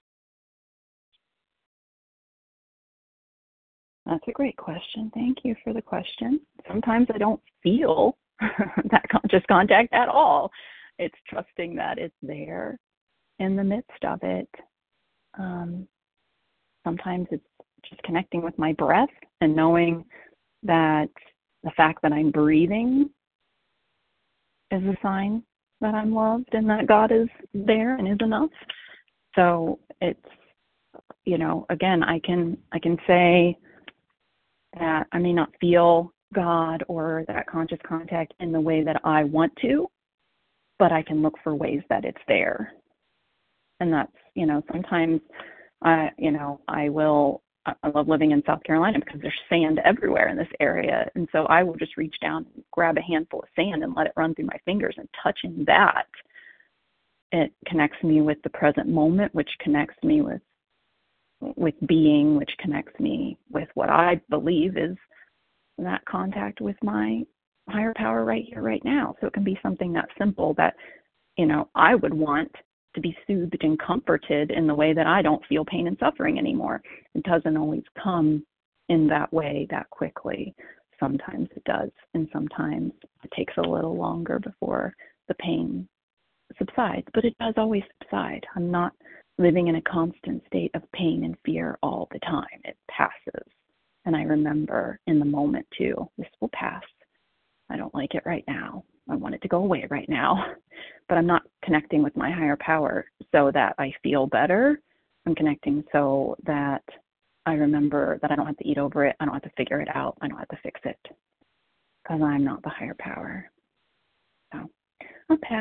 Speaker 2: That's a great question. Thank you for the question. Sometimes I don't feel that conscious contact at all. It's trusting that it's there in the midst of it. Um, sometimes it's just connecting with my breath and knowing that the fact that I'm breathing is a sign that I'm loved and that God is there and is enough. So it's, you know, again, I can I can say that I may not feel God or that conscious contact in the way that I want to, but I can look for ways that it's there. And that's, you know, sometimes I, you know, I will, I love living in South Carolina because there's sand everywhere in this area. And so I will just reach down and grab a handful of sand and let it run through my fingers, and touching that, it connects me with the present moment, which connects me with, with being, which connects me with what I believe is that contact with my higher power right here, right now. So it can be something that simple that, you know, I would want to be soothed and comforted in the way that I don't feel pain and suffering anymore. It doesn't always come in that way that quickly. Sometimes it does, and sometimes it takes a little longer before the pain subsides, but it does always subside. I'm not living in a constant state of pain and fear all the time. It passes. And I remember in the moment too, this will pass. I don't like it right now. I want it to go away right now. But I'm not connecting with my higher power so that I feel better. I'm connecting so that I remember that I don't have to eat over it. I don't have to figure it out. I don't have to fix it because I'm not the higher power. So I'll pass.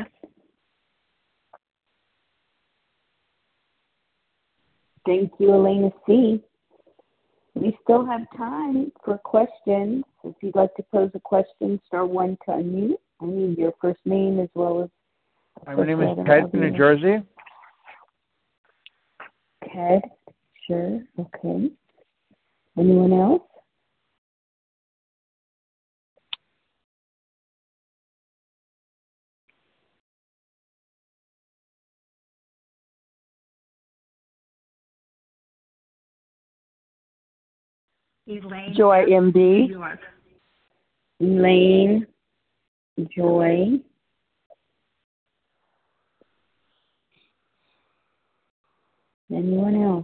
Speaker 1: Thank you, Elena C. We still have time for questions. If you'd like to pose a question, star one to unmute. I need your first name as well as.
Speaker 8: Hi, my name is Ted from New Jersey.
Speaker 1: Ted, sure, okay. Anyone else?
Speaker 9: Elaine.
Speaker 1: Joy, M D. Elaine, Joy. Anyone else?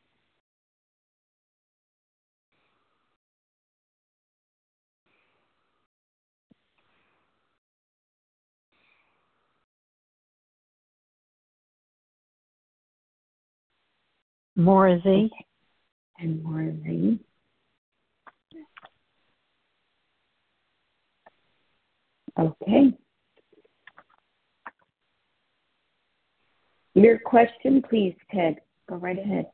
Speaker 3: More Z.
Speaker 1: And more Z. Okay. Your question, please, Ted. Go right ahead.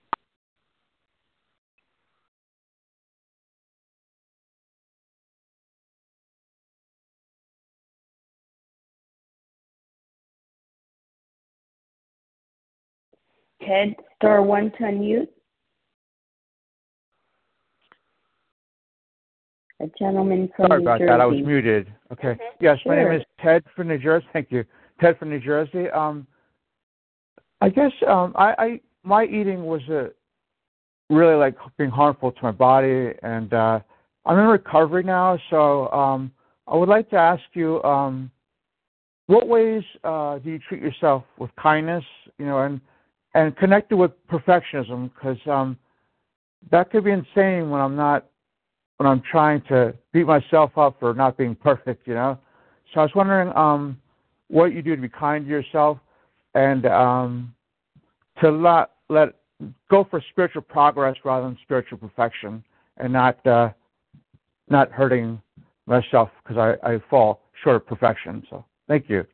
Speaker 1: Ted, star one to unmute. A gentleman from
Speaker 8: Sorry
Speaker 1: New
Speaker 8: about
Speaker 1: Jersey.
Speaker 8: that. I was muted. Okay.
Speaker 1: Mm-hmm.
Speaker 8: Yes,
Speaker 1: Sure.
Speaker 8: my name is Ted from New Jersey. Thank you. Ted from New Jersey. Um, I guess um, I, I my eating was a really like being harmful to my body, and uh, I'm in recovery now. So um, I would like to ask you, um, what ways uh, do you treat yourself with kindness? You know, and and connected with perfectionism, because um, that could be insane when I'm not. when I'm trying to beat myself up for not being perfect, you know. So I was wondering um, what you do to be kind to yourself and um, to let, let go for spiritual progress rather than spiritual perfection, and not uh, not hurting myself because I, I fall short of perfection. So thank you.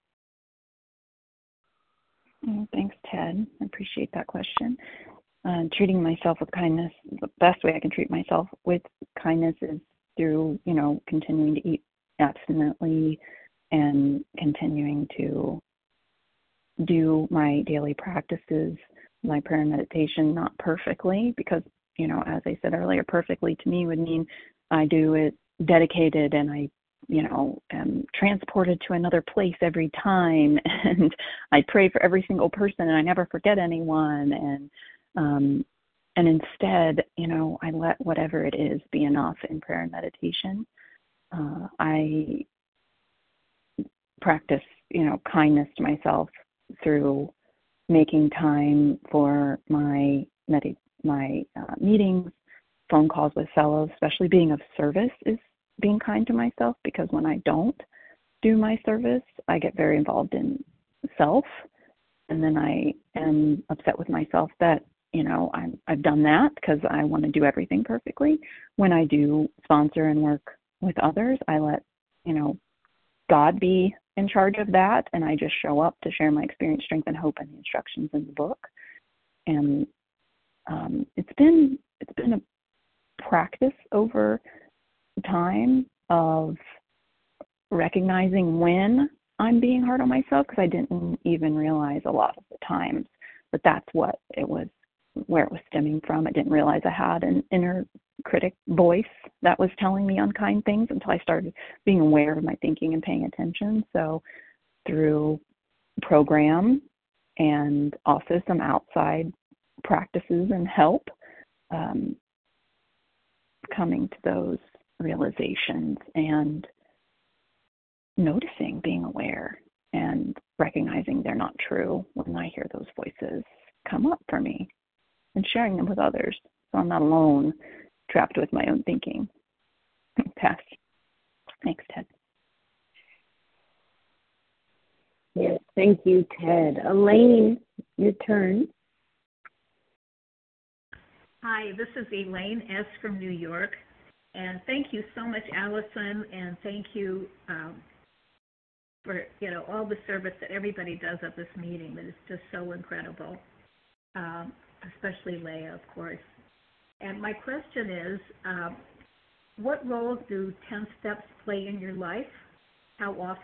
Speaker 2: Oh, thanks, Ted. I appreciate that question. Uh, treating myself with kindness, the best way I can treat myself with kindness is through, you know, continuing to eat abstinently and continuing to do my daily practices, my prayer and meditation, not perfectly, because, you know, as I said earlier, perfectly to me would mean I do it dedicated and I, you know, am transported to another place every time, and I pray for every single person and I never forget anyone, and Um, and instead, you know, I let whatever it is be enough in prayer and meditation. Uh, I practice, you know, kindness to myself through making time for my med- my uh, meetings, phone calls with fellows, especially being of service is being kind to myself, because when I don't do my service, I get very involved in self, and then I am upset with myself that you know, I'm, I've done that because I want to do everything perfectly. When I do sponsor and work with others, I let, you know, God be in charge of that, and I just show up to share my experience, strength, and hope, and the instructions in the book. And um, it's been it's been a practice over time of recognizing when I'm being hard on myself, because I didn't even realize a lot of the times that that's what it was, where it was stemming from. I didn't realize I had an inner critic voice that was telling me unkind things until I started being aware of my thinking and paying attention. So through program and also some outside practices and help, um, coming to those realizations and noticing, being aware, and recognizing they're not true when I hear those voices come up for me, and sharing them with others so I'm not alone, trapped with my own thinking. Pass. Thanks, Ted.
Speaker 1: Yes, thank you, Ted. Elaine, your turn.
Speaker 9: Hi, this is Elaine S. from New York. And thank you so much, Allison, and thank you um, for, you know, all the service that everybody does at this meeting. That is just so incredible, um, especially Leah, of course. And my question is, um, what role do ten steps play in your life? How often?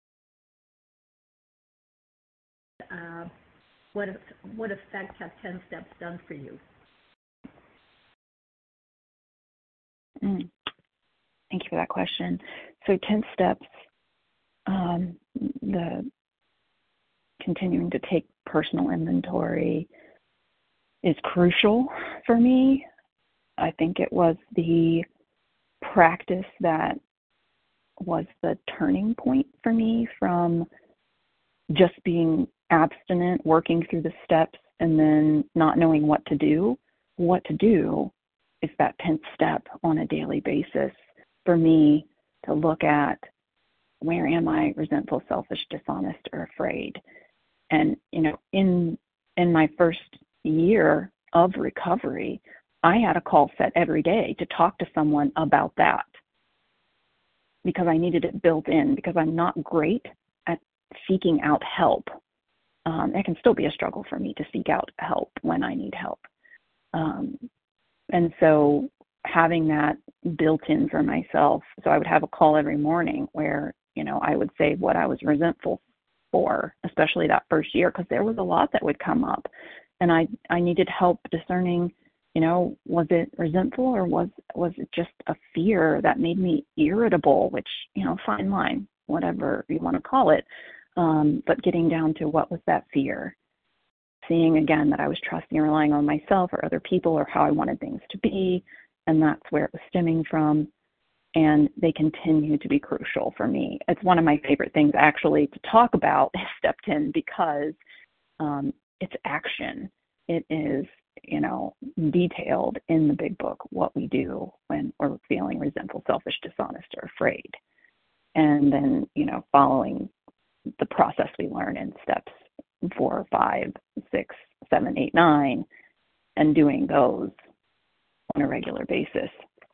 Speaker 9: Uh, what what effect have ten steps done for you?
Speaker 2: Mm. Thank you for that question. So ten steps, um, the continuing to take personal inventory is crucial for me. I think it was the practice that was the turning point for me from just being abstinent, working through the steps, and then not knowing what to do. What to do is that tenth step on a daily basis for me to look at, where am I resentful, selfish, dishonest, or afraid? And, you know, in in my first year of recovery, I had a call set every day to talk to someone about that because I needed it built in, because I'm not great at seeking out help. Um, it can still be a struggle for me to seek out help when I need help. Um, and so having that built in for myself, so I would have a call every morning where, you know, I would say what I was resentful for, especially that first year, because there was a lot that would come up. And I, I needed help discerning, you know, was it resentful or was was it just a fear that made me irritable, which, you know, fine line, whatever you want to call it. Um, but getting down to what was that fear, seeing again that I was trusting and relying on myself or other people or how I wanted things to be, and that's where it was stemming from. And they continue to be crucial for me. It's one of my favorite things actually to talk about step ten because um, it's action. It is, you know, detailed in the big book what we do when we're feeling resentful, selfish, dishonest, or afraid. And then, you know, following the process we learn in steps four, five, six, seven, eight, nine, and doing those on a regular basis.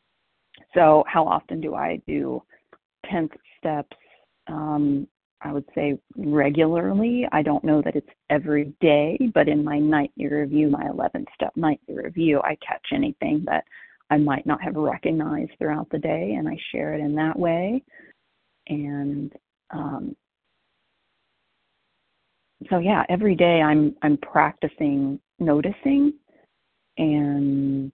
Speaker 2: So how often do I do tenth steps? Um, I would say regularly. I don't know that it's every day, but in my nightly review, my eleventh step nightly review, I catch anything that I might not have recognized throughout the day, and I share it in that way. And um, so, yeah, every day I'm I'm practicing noticing and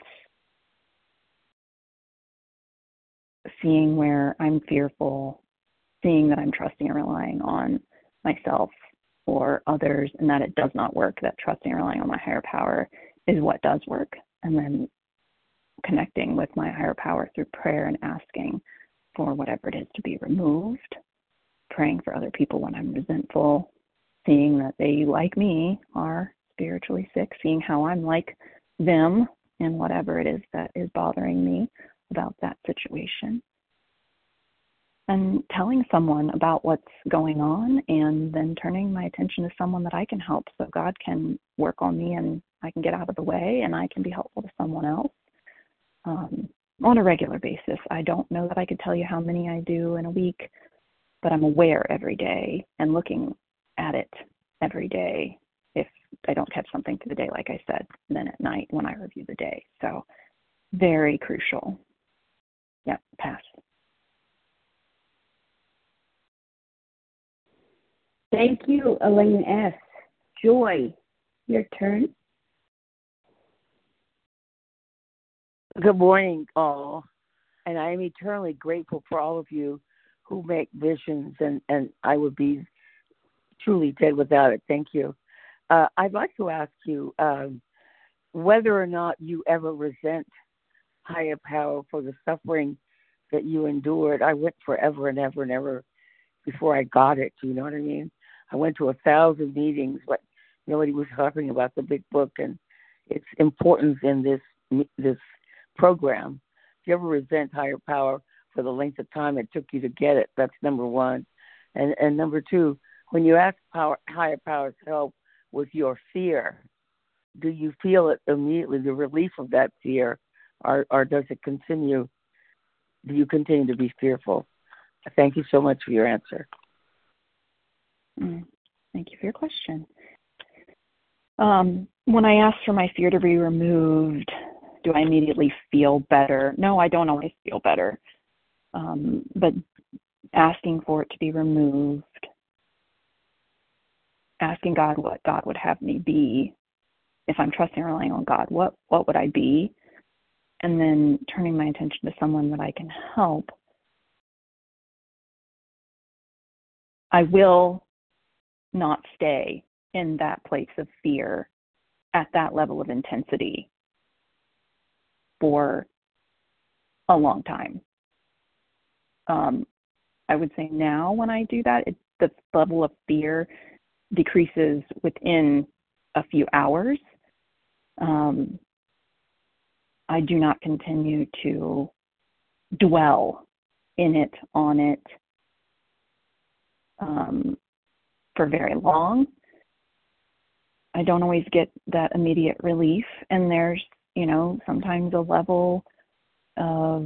Speaker 2: seeing where I'm fearful, seeing that I'm trusting and relying on myself or others, and that it does not work, that trusting and relying on my higher power is what does work. And then connecting with my higher power through prayer and asking for whatever it is to be removed, praying for other people when I'm resentful, seeing that they, like me, are spiritually sick, seeing how I'm like them and whatever it is that is bothering me about that situation. and telling someone about what's going on, and then turning my attention to someone that I can help so God can work on me and I can get out of the way and I can be helpful to someone else um, on a regular basis. I don't know that I could tell you how many I do in a week, but I'm aware every day and looking at it every day if I don't catch something through the day, like I said, and then at night when I review the day. So very crucial. Yep, pass.
Speaker 1: Thank you, Elaine S. Joy, your turn.
Speaker 10: Good morning, all. And I am eternally grateful for all of you who make visions, and, and I would be truly dead without it. Thank you. Uh, I'd like to ask you um, whether or not you ever resent higher power for the suffering that you endured. I went forever and ever and ever before I got it. Do you know what I mean? I went to a thousand meetings, but nobody was talking about the big book and its importance in this this program. If you ever resent higher power for the length of time it took you to get it, that's number one. And and number two, when you ask power, higher power's help with your fear, do you feel it immediately, the relief of that fear, or, or does it continue, do you continue to be fearful? Thank you so much for your answer.
Speaker 2: Mm, thank you for your question. Um, when I ask for my fear to be removed, do I immediately feel better? No, I don't always feel better. Um, but asking for it to be removed, asking God what God would have me be, if I'm trusting and relying on God, what, what would I be? And then turning my attention to someone that I can help, I will not stay in that place of fear at that level of intensity for a long time. Um, I would say now when I do that, it, the level of fear decreases within a few hours. Um, I do not continue to dwell in it, on it, um, for very long. I don't always get that immediate relief, and there's, you know, sometimes a level of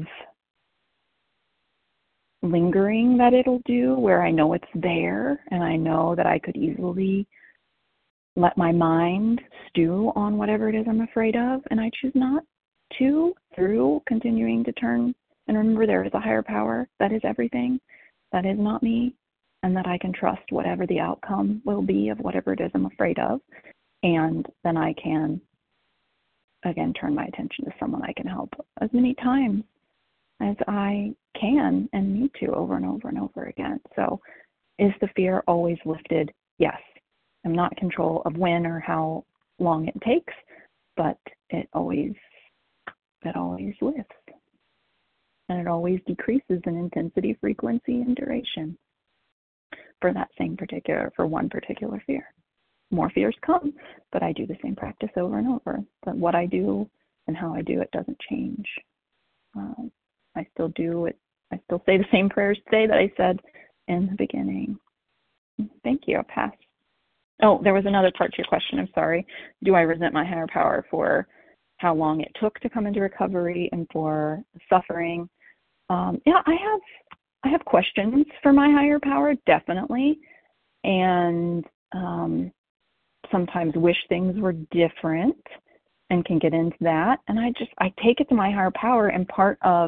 Speaker 2: lingering that it'll do where I know it's there, and I know that I could easily let my mind stew on whatever it is I'm afraid of, and I choose not to, through continuing to turn and remember there is a higher power that is everything, that is not me, and that I can trust whatever the outcome will be of whatever it is I'm afraid of. And then I can, again, turn my attention to someone I can help as many times as I can and need to over and over and over again. So is the fear always lifted? Yes. I'm not in control of when or how long it takes, but it always, it always lifts. And it always decreases in intensity, frequency, and duration for that same particular, for one particular fear. More fears come, but I do the same practice over and over. But what I do and how I do it doesn't change. Um, I still do it. I still say the same prayers today that I said in the beginning. Thank you. I'll pass. Oh, there was another part to your question. I'm sorry. Do I resent my higher power for how long it took to come into recovery and for suffering? Um, yeah, I have. I have questions for my higher power, definitely, and um, sometimes wish things were different, and can get into that. And I just I take it to my higher power, and part of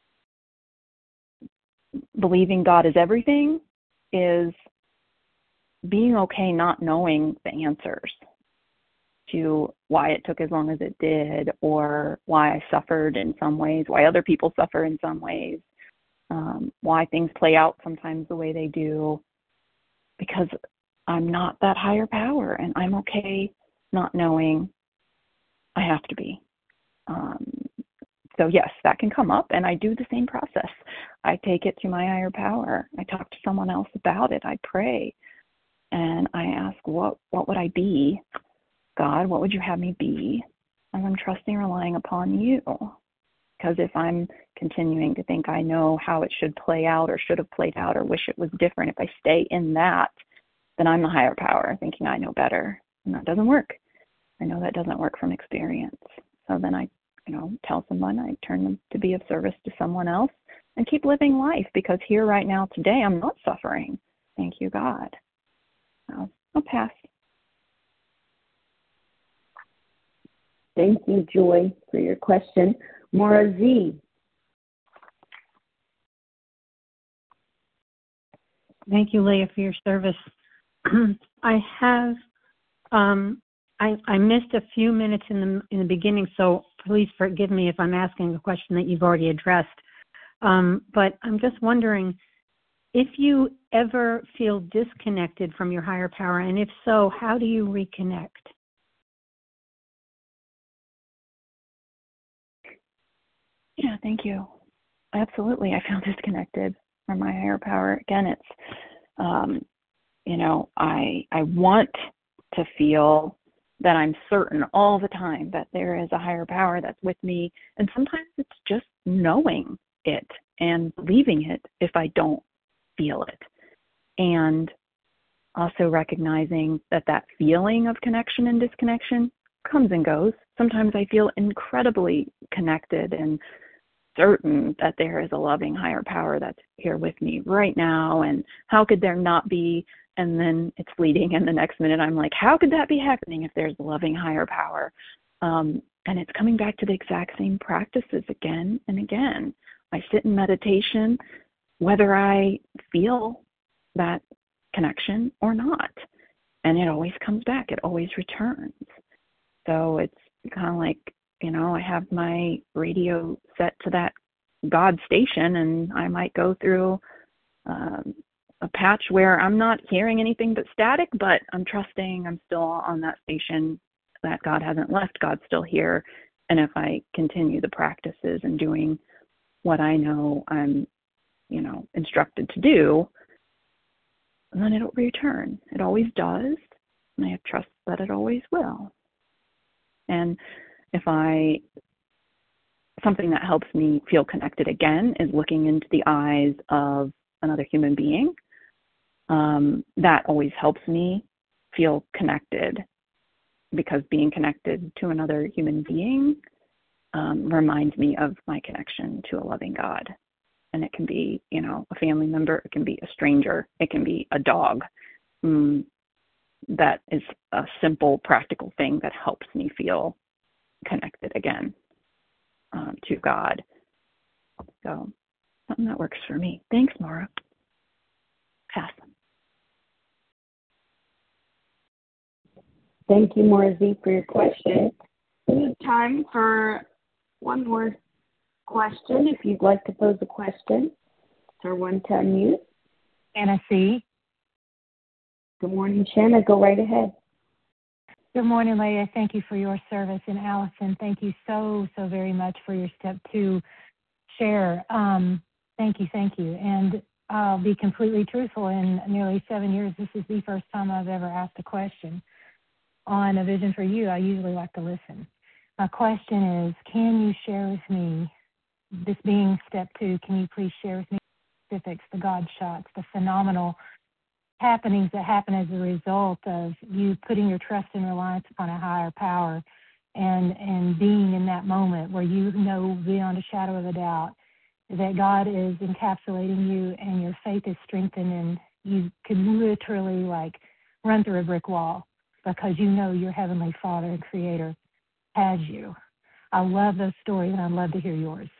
Speaker 2: believing God is everything is being okay not knowing the answers to why it took as long as it did, or why I suffered in some ways, why other people suffer in some ways, um, why things play out sometimes the way they do, because I'm not that higher power, and I'm okay not knowing. I have to be. Um, so yes, that can come up, and I do the same process. I take it to my higher power. I talk to someone else about it. I pray, and I ask, what what would I be? God, what would you have me be? And I'm trusting and relying upon you. Because if I'm continuing to think I know how it should play out or should have played out or wish it was different, if I stay in that, then I'm the higher power thinking I know better. And that doesn't work. I know that doesn't work from experience. So then I, you know, tell someone, I turn them to be of service to someone else and keep living life, because here right now today I'm not suffering. Thank you, God. So I'll pass.
Speaker 1: Thank you, Joy, for your question. Maura Z.
Speaker 11: Thank you, Leah, for your service. I have, um, I, I missed a few minutes in the in the beginning, so please forgive me if I'm asking a question that you've already addressed. Um, but I'm just wondering if you ever feel disconnected from your higher power, and if so, how do you reconnect?
Speaker 2: Yeah, thank you. Absolutely, I feel disconnected from my higher power. Again, it's, um, you know, I I want to feel that I'm certain all the time that there is a higher power that's with me, and sometimes it's just knowing it and believing it if I don't feel it, and also recognizing that that feeling of connection and disconnection comes and goes. Sometimes I feel incredibly connected and certain that there is a loving higher power that's here with me right now, and how could there not be? And then it's fleeting, and the next minute I'm like, how could that be happening if there's a loving higher power? Um, and it's coming back to the exact same practices again and again. I sit in meditation whether I feel that connection or not, and it always comes back. It always returns. So it's kind of like, you know, I have my radio set to that God station, and I might go through um, a patch where I'm not hearing anything but static, but I'm trusting I'm still on that station, that God hasn't left, God's still here. And if I continue the practices and doing what I know I'm, you know, instructed to do, then it'll return. It always does, and I have trust that it always will. And if I, something that helps me feel connected again is looking into the eyes of another human being. Um, that always helps me feel connected, because being connected to another human being um, reminds me of my connection to a loving God. And it can be, you know, a family member, it can be a stranger, it can be a dog. Mm, that is a simple, practical thing that helps me feel connected again um, to God. So something that works for me. Thanks, Maura. Pass.
Speaker 1: Thank you, Maura Z, for your question. We have time for one more question. If you'd like to pose a question, or one to unmute.
Speaker 12: Anna C.
Speaker 1: Good morning, Shanna. Go right ahead.
Speaker 12: Good morning, Leah. Thank you for your service. And Allison, thank you so, so very much for your step two share. Um, thank you, thank you. And I'll be completely truthful. In nearly seven years, this is the first time I've ever asked a question on A Vision for You. I usually like to listen. My question is, can you share with me, this being step two, can you please share with me the specifics, the God shots, the phenomenal happenings that happen as a result of you putting your trust and reliance upon a higher power, and and being in that moment where you know beyond a shadow of a doubt that God is encapsulating you and your faith is strengthened, and you can literally like run through a brick wall because you know your Heavenly Father and Creator has you. I love those stories, and I'd love to hear yours.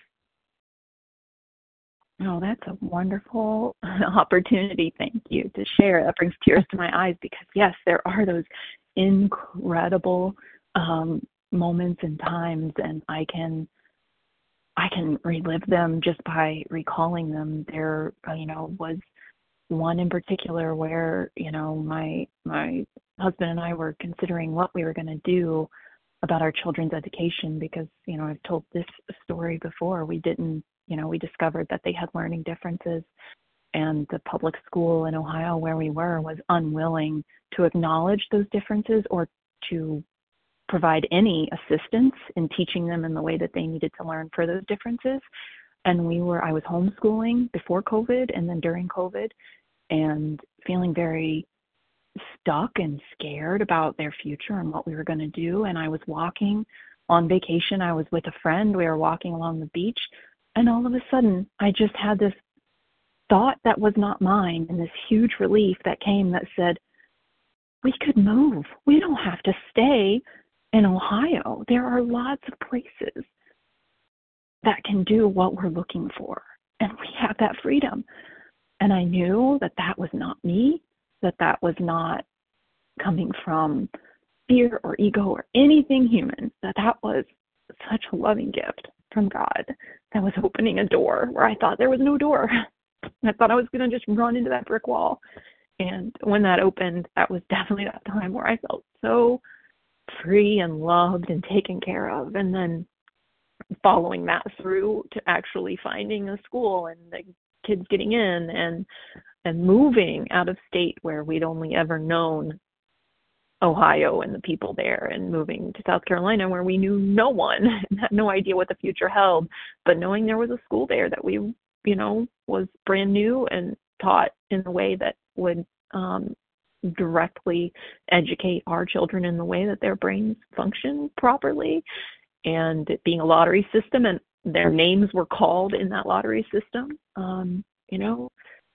Speaker 2: Oh, that's a wonderful opportunity. Thank you to share. That brings tears to my eyes, because yes, there are those incredible um, moments and times, and I can I can relive them just by recalling them. There, uh, you know, was one in particular where, you know, my my husband and I were considering what we were going to do about our children's education, because, you know, I've told this story before. We didn't, you know, we discovered that they had learning differences, and the public school in Ohio where we were was unwilling to acknowledge those differences or to provide any assistance in teaching them in the way that they needed to learn for those differences. And we were, I was homeschooling before COVID and then during COVID, and feeling very stuck and scared about their future and what we were going to do. And I was walking on vacation. I was with a friend. We were walking along the beach. And all of a sudden, I just had this thought that was not mine, and this huge relief that came that said, we could move. We don't have to stay in Ohio. There are lots of places that can do what we're looking for, and we have that freedom. And I knew that that was not me, that that was not coming from fear or ego or anything human, that that was such a loving gift from God that was opening a door where I thought there was no door. I thought I was going to just run into that brick wall. And when that opened, that was definitely that time where I felt so free and loved and taken care of. And then following that through to actually finding a school and the kids getting in and and moving out of state where we'd only ever known Ohio and the people there, and moving to South Carolina where we knew no one and had no idea what the future held, but knowing there was a school there that we, you know, was brand new and taught in a way that would um, directly educate our children in the way that their brains function properly, and it being a lottery system and their names were called in that lottery system, um, you know,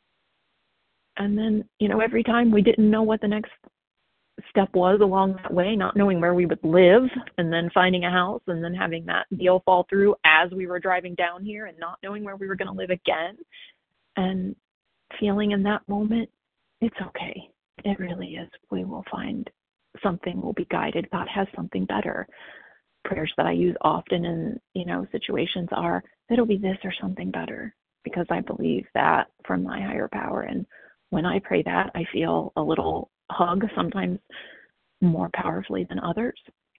Speaker 2: and then, you know, every time we didn't know what the next step was along that way, not knowing where we would live, and then finding a house, and then having that deal fall through as we were driving down here, and not knowing where we were going to live again, and feeling in that moment, it's okay. It really is. We will find something. We'll be guided. God has something better. Prayers that I use often in, you know, situations are, it'll be this or something better, because I believe that from my higher power. And when I pray that, I feel a little hug, sometimes more powerfully than others.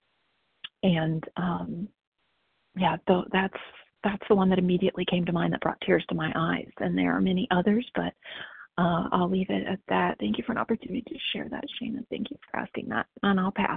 Speaker 2: And um, yeah, th- that's that's the one that immediately came to mind that brought tears to my eyes. And there are many others, but uh, I'll leave it at that. Thank you for an opportunity to share that, Shana. Thank you for asking that. And I'll pass.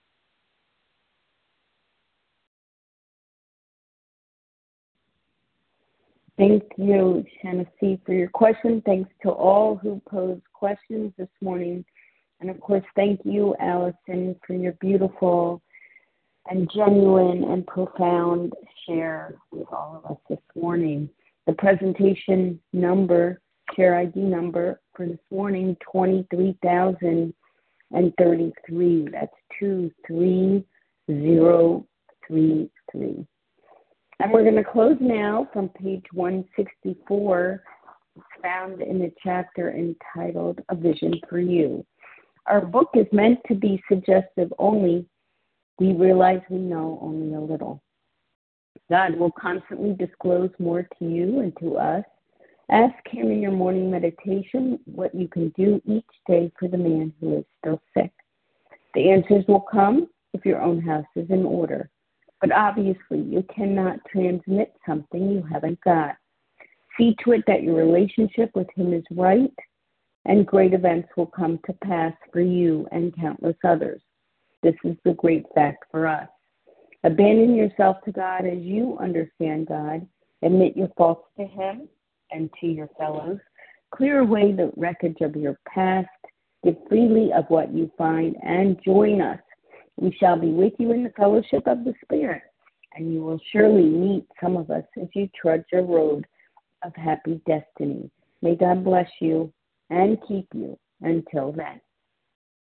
Speaker 1: Thank you, Shanna C., for your question. Thanks to all who posed questions this morning. And, of course, thank you, Allison, for your beautiful and genuine and profound share with all of us this morning. The presentation number, share I D number for this morning, twenty-three thousand thirty-three. That's two three zero three three. And we're going to close now from page one sixty-four. It's found in the chapter entitled A Vision for You. Our book is meant to be suggestive only. We realize we know only a little. God will constantly disclose more to you and to us. Ask Him in your morning meditation what you can do each day for the man who is still sick. The answers will come if your own house is in order. But obviously, you cannot transmit something you haven't got. See to it that your relationship with Him is right, and great events will come to pass for you and countless others. This is the great fact for us. Abandon yourself to God as you understand God. Admit your faults to Him and to your fellows. Clear away the wreckage of your past. Give freely of what you find, and join us. We shall be with you in the fellowship of the Spirit, and you will surely meet some of us as you trudge your road of happy destiny. May God bless you and keep you until then.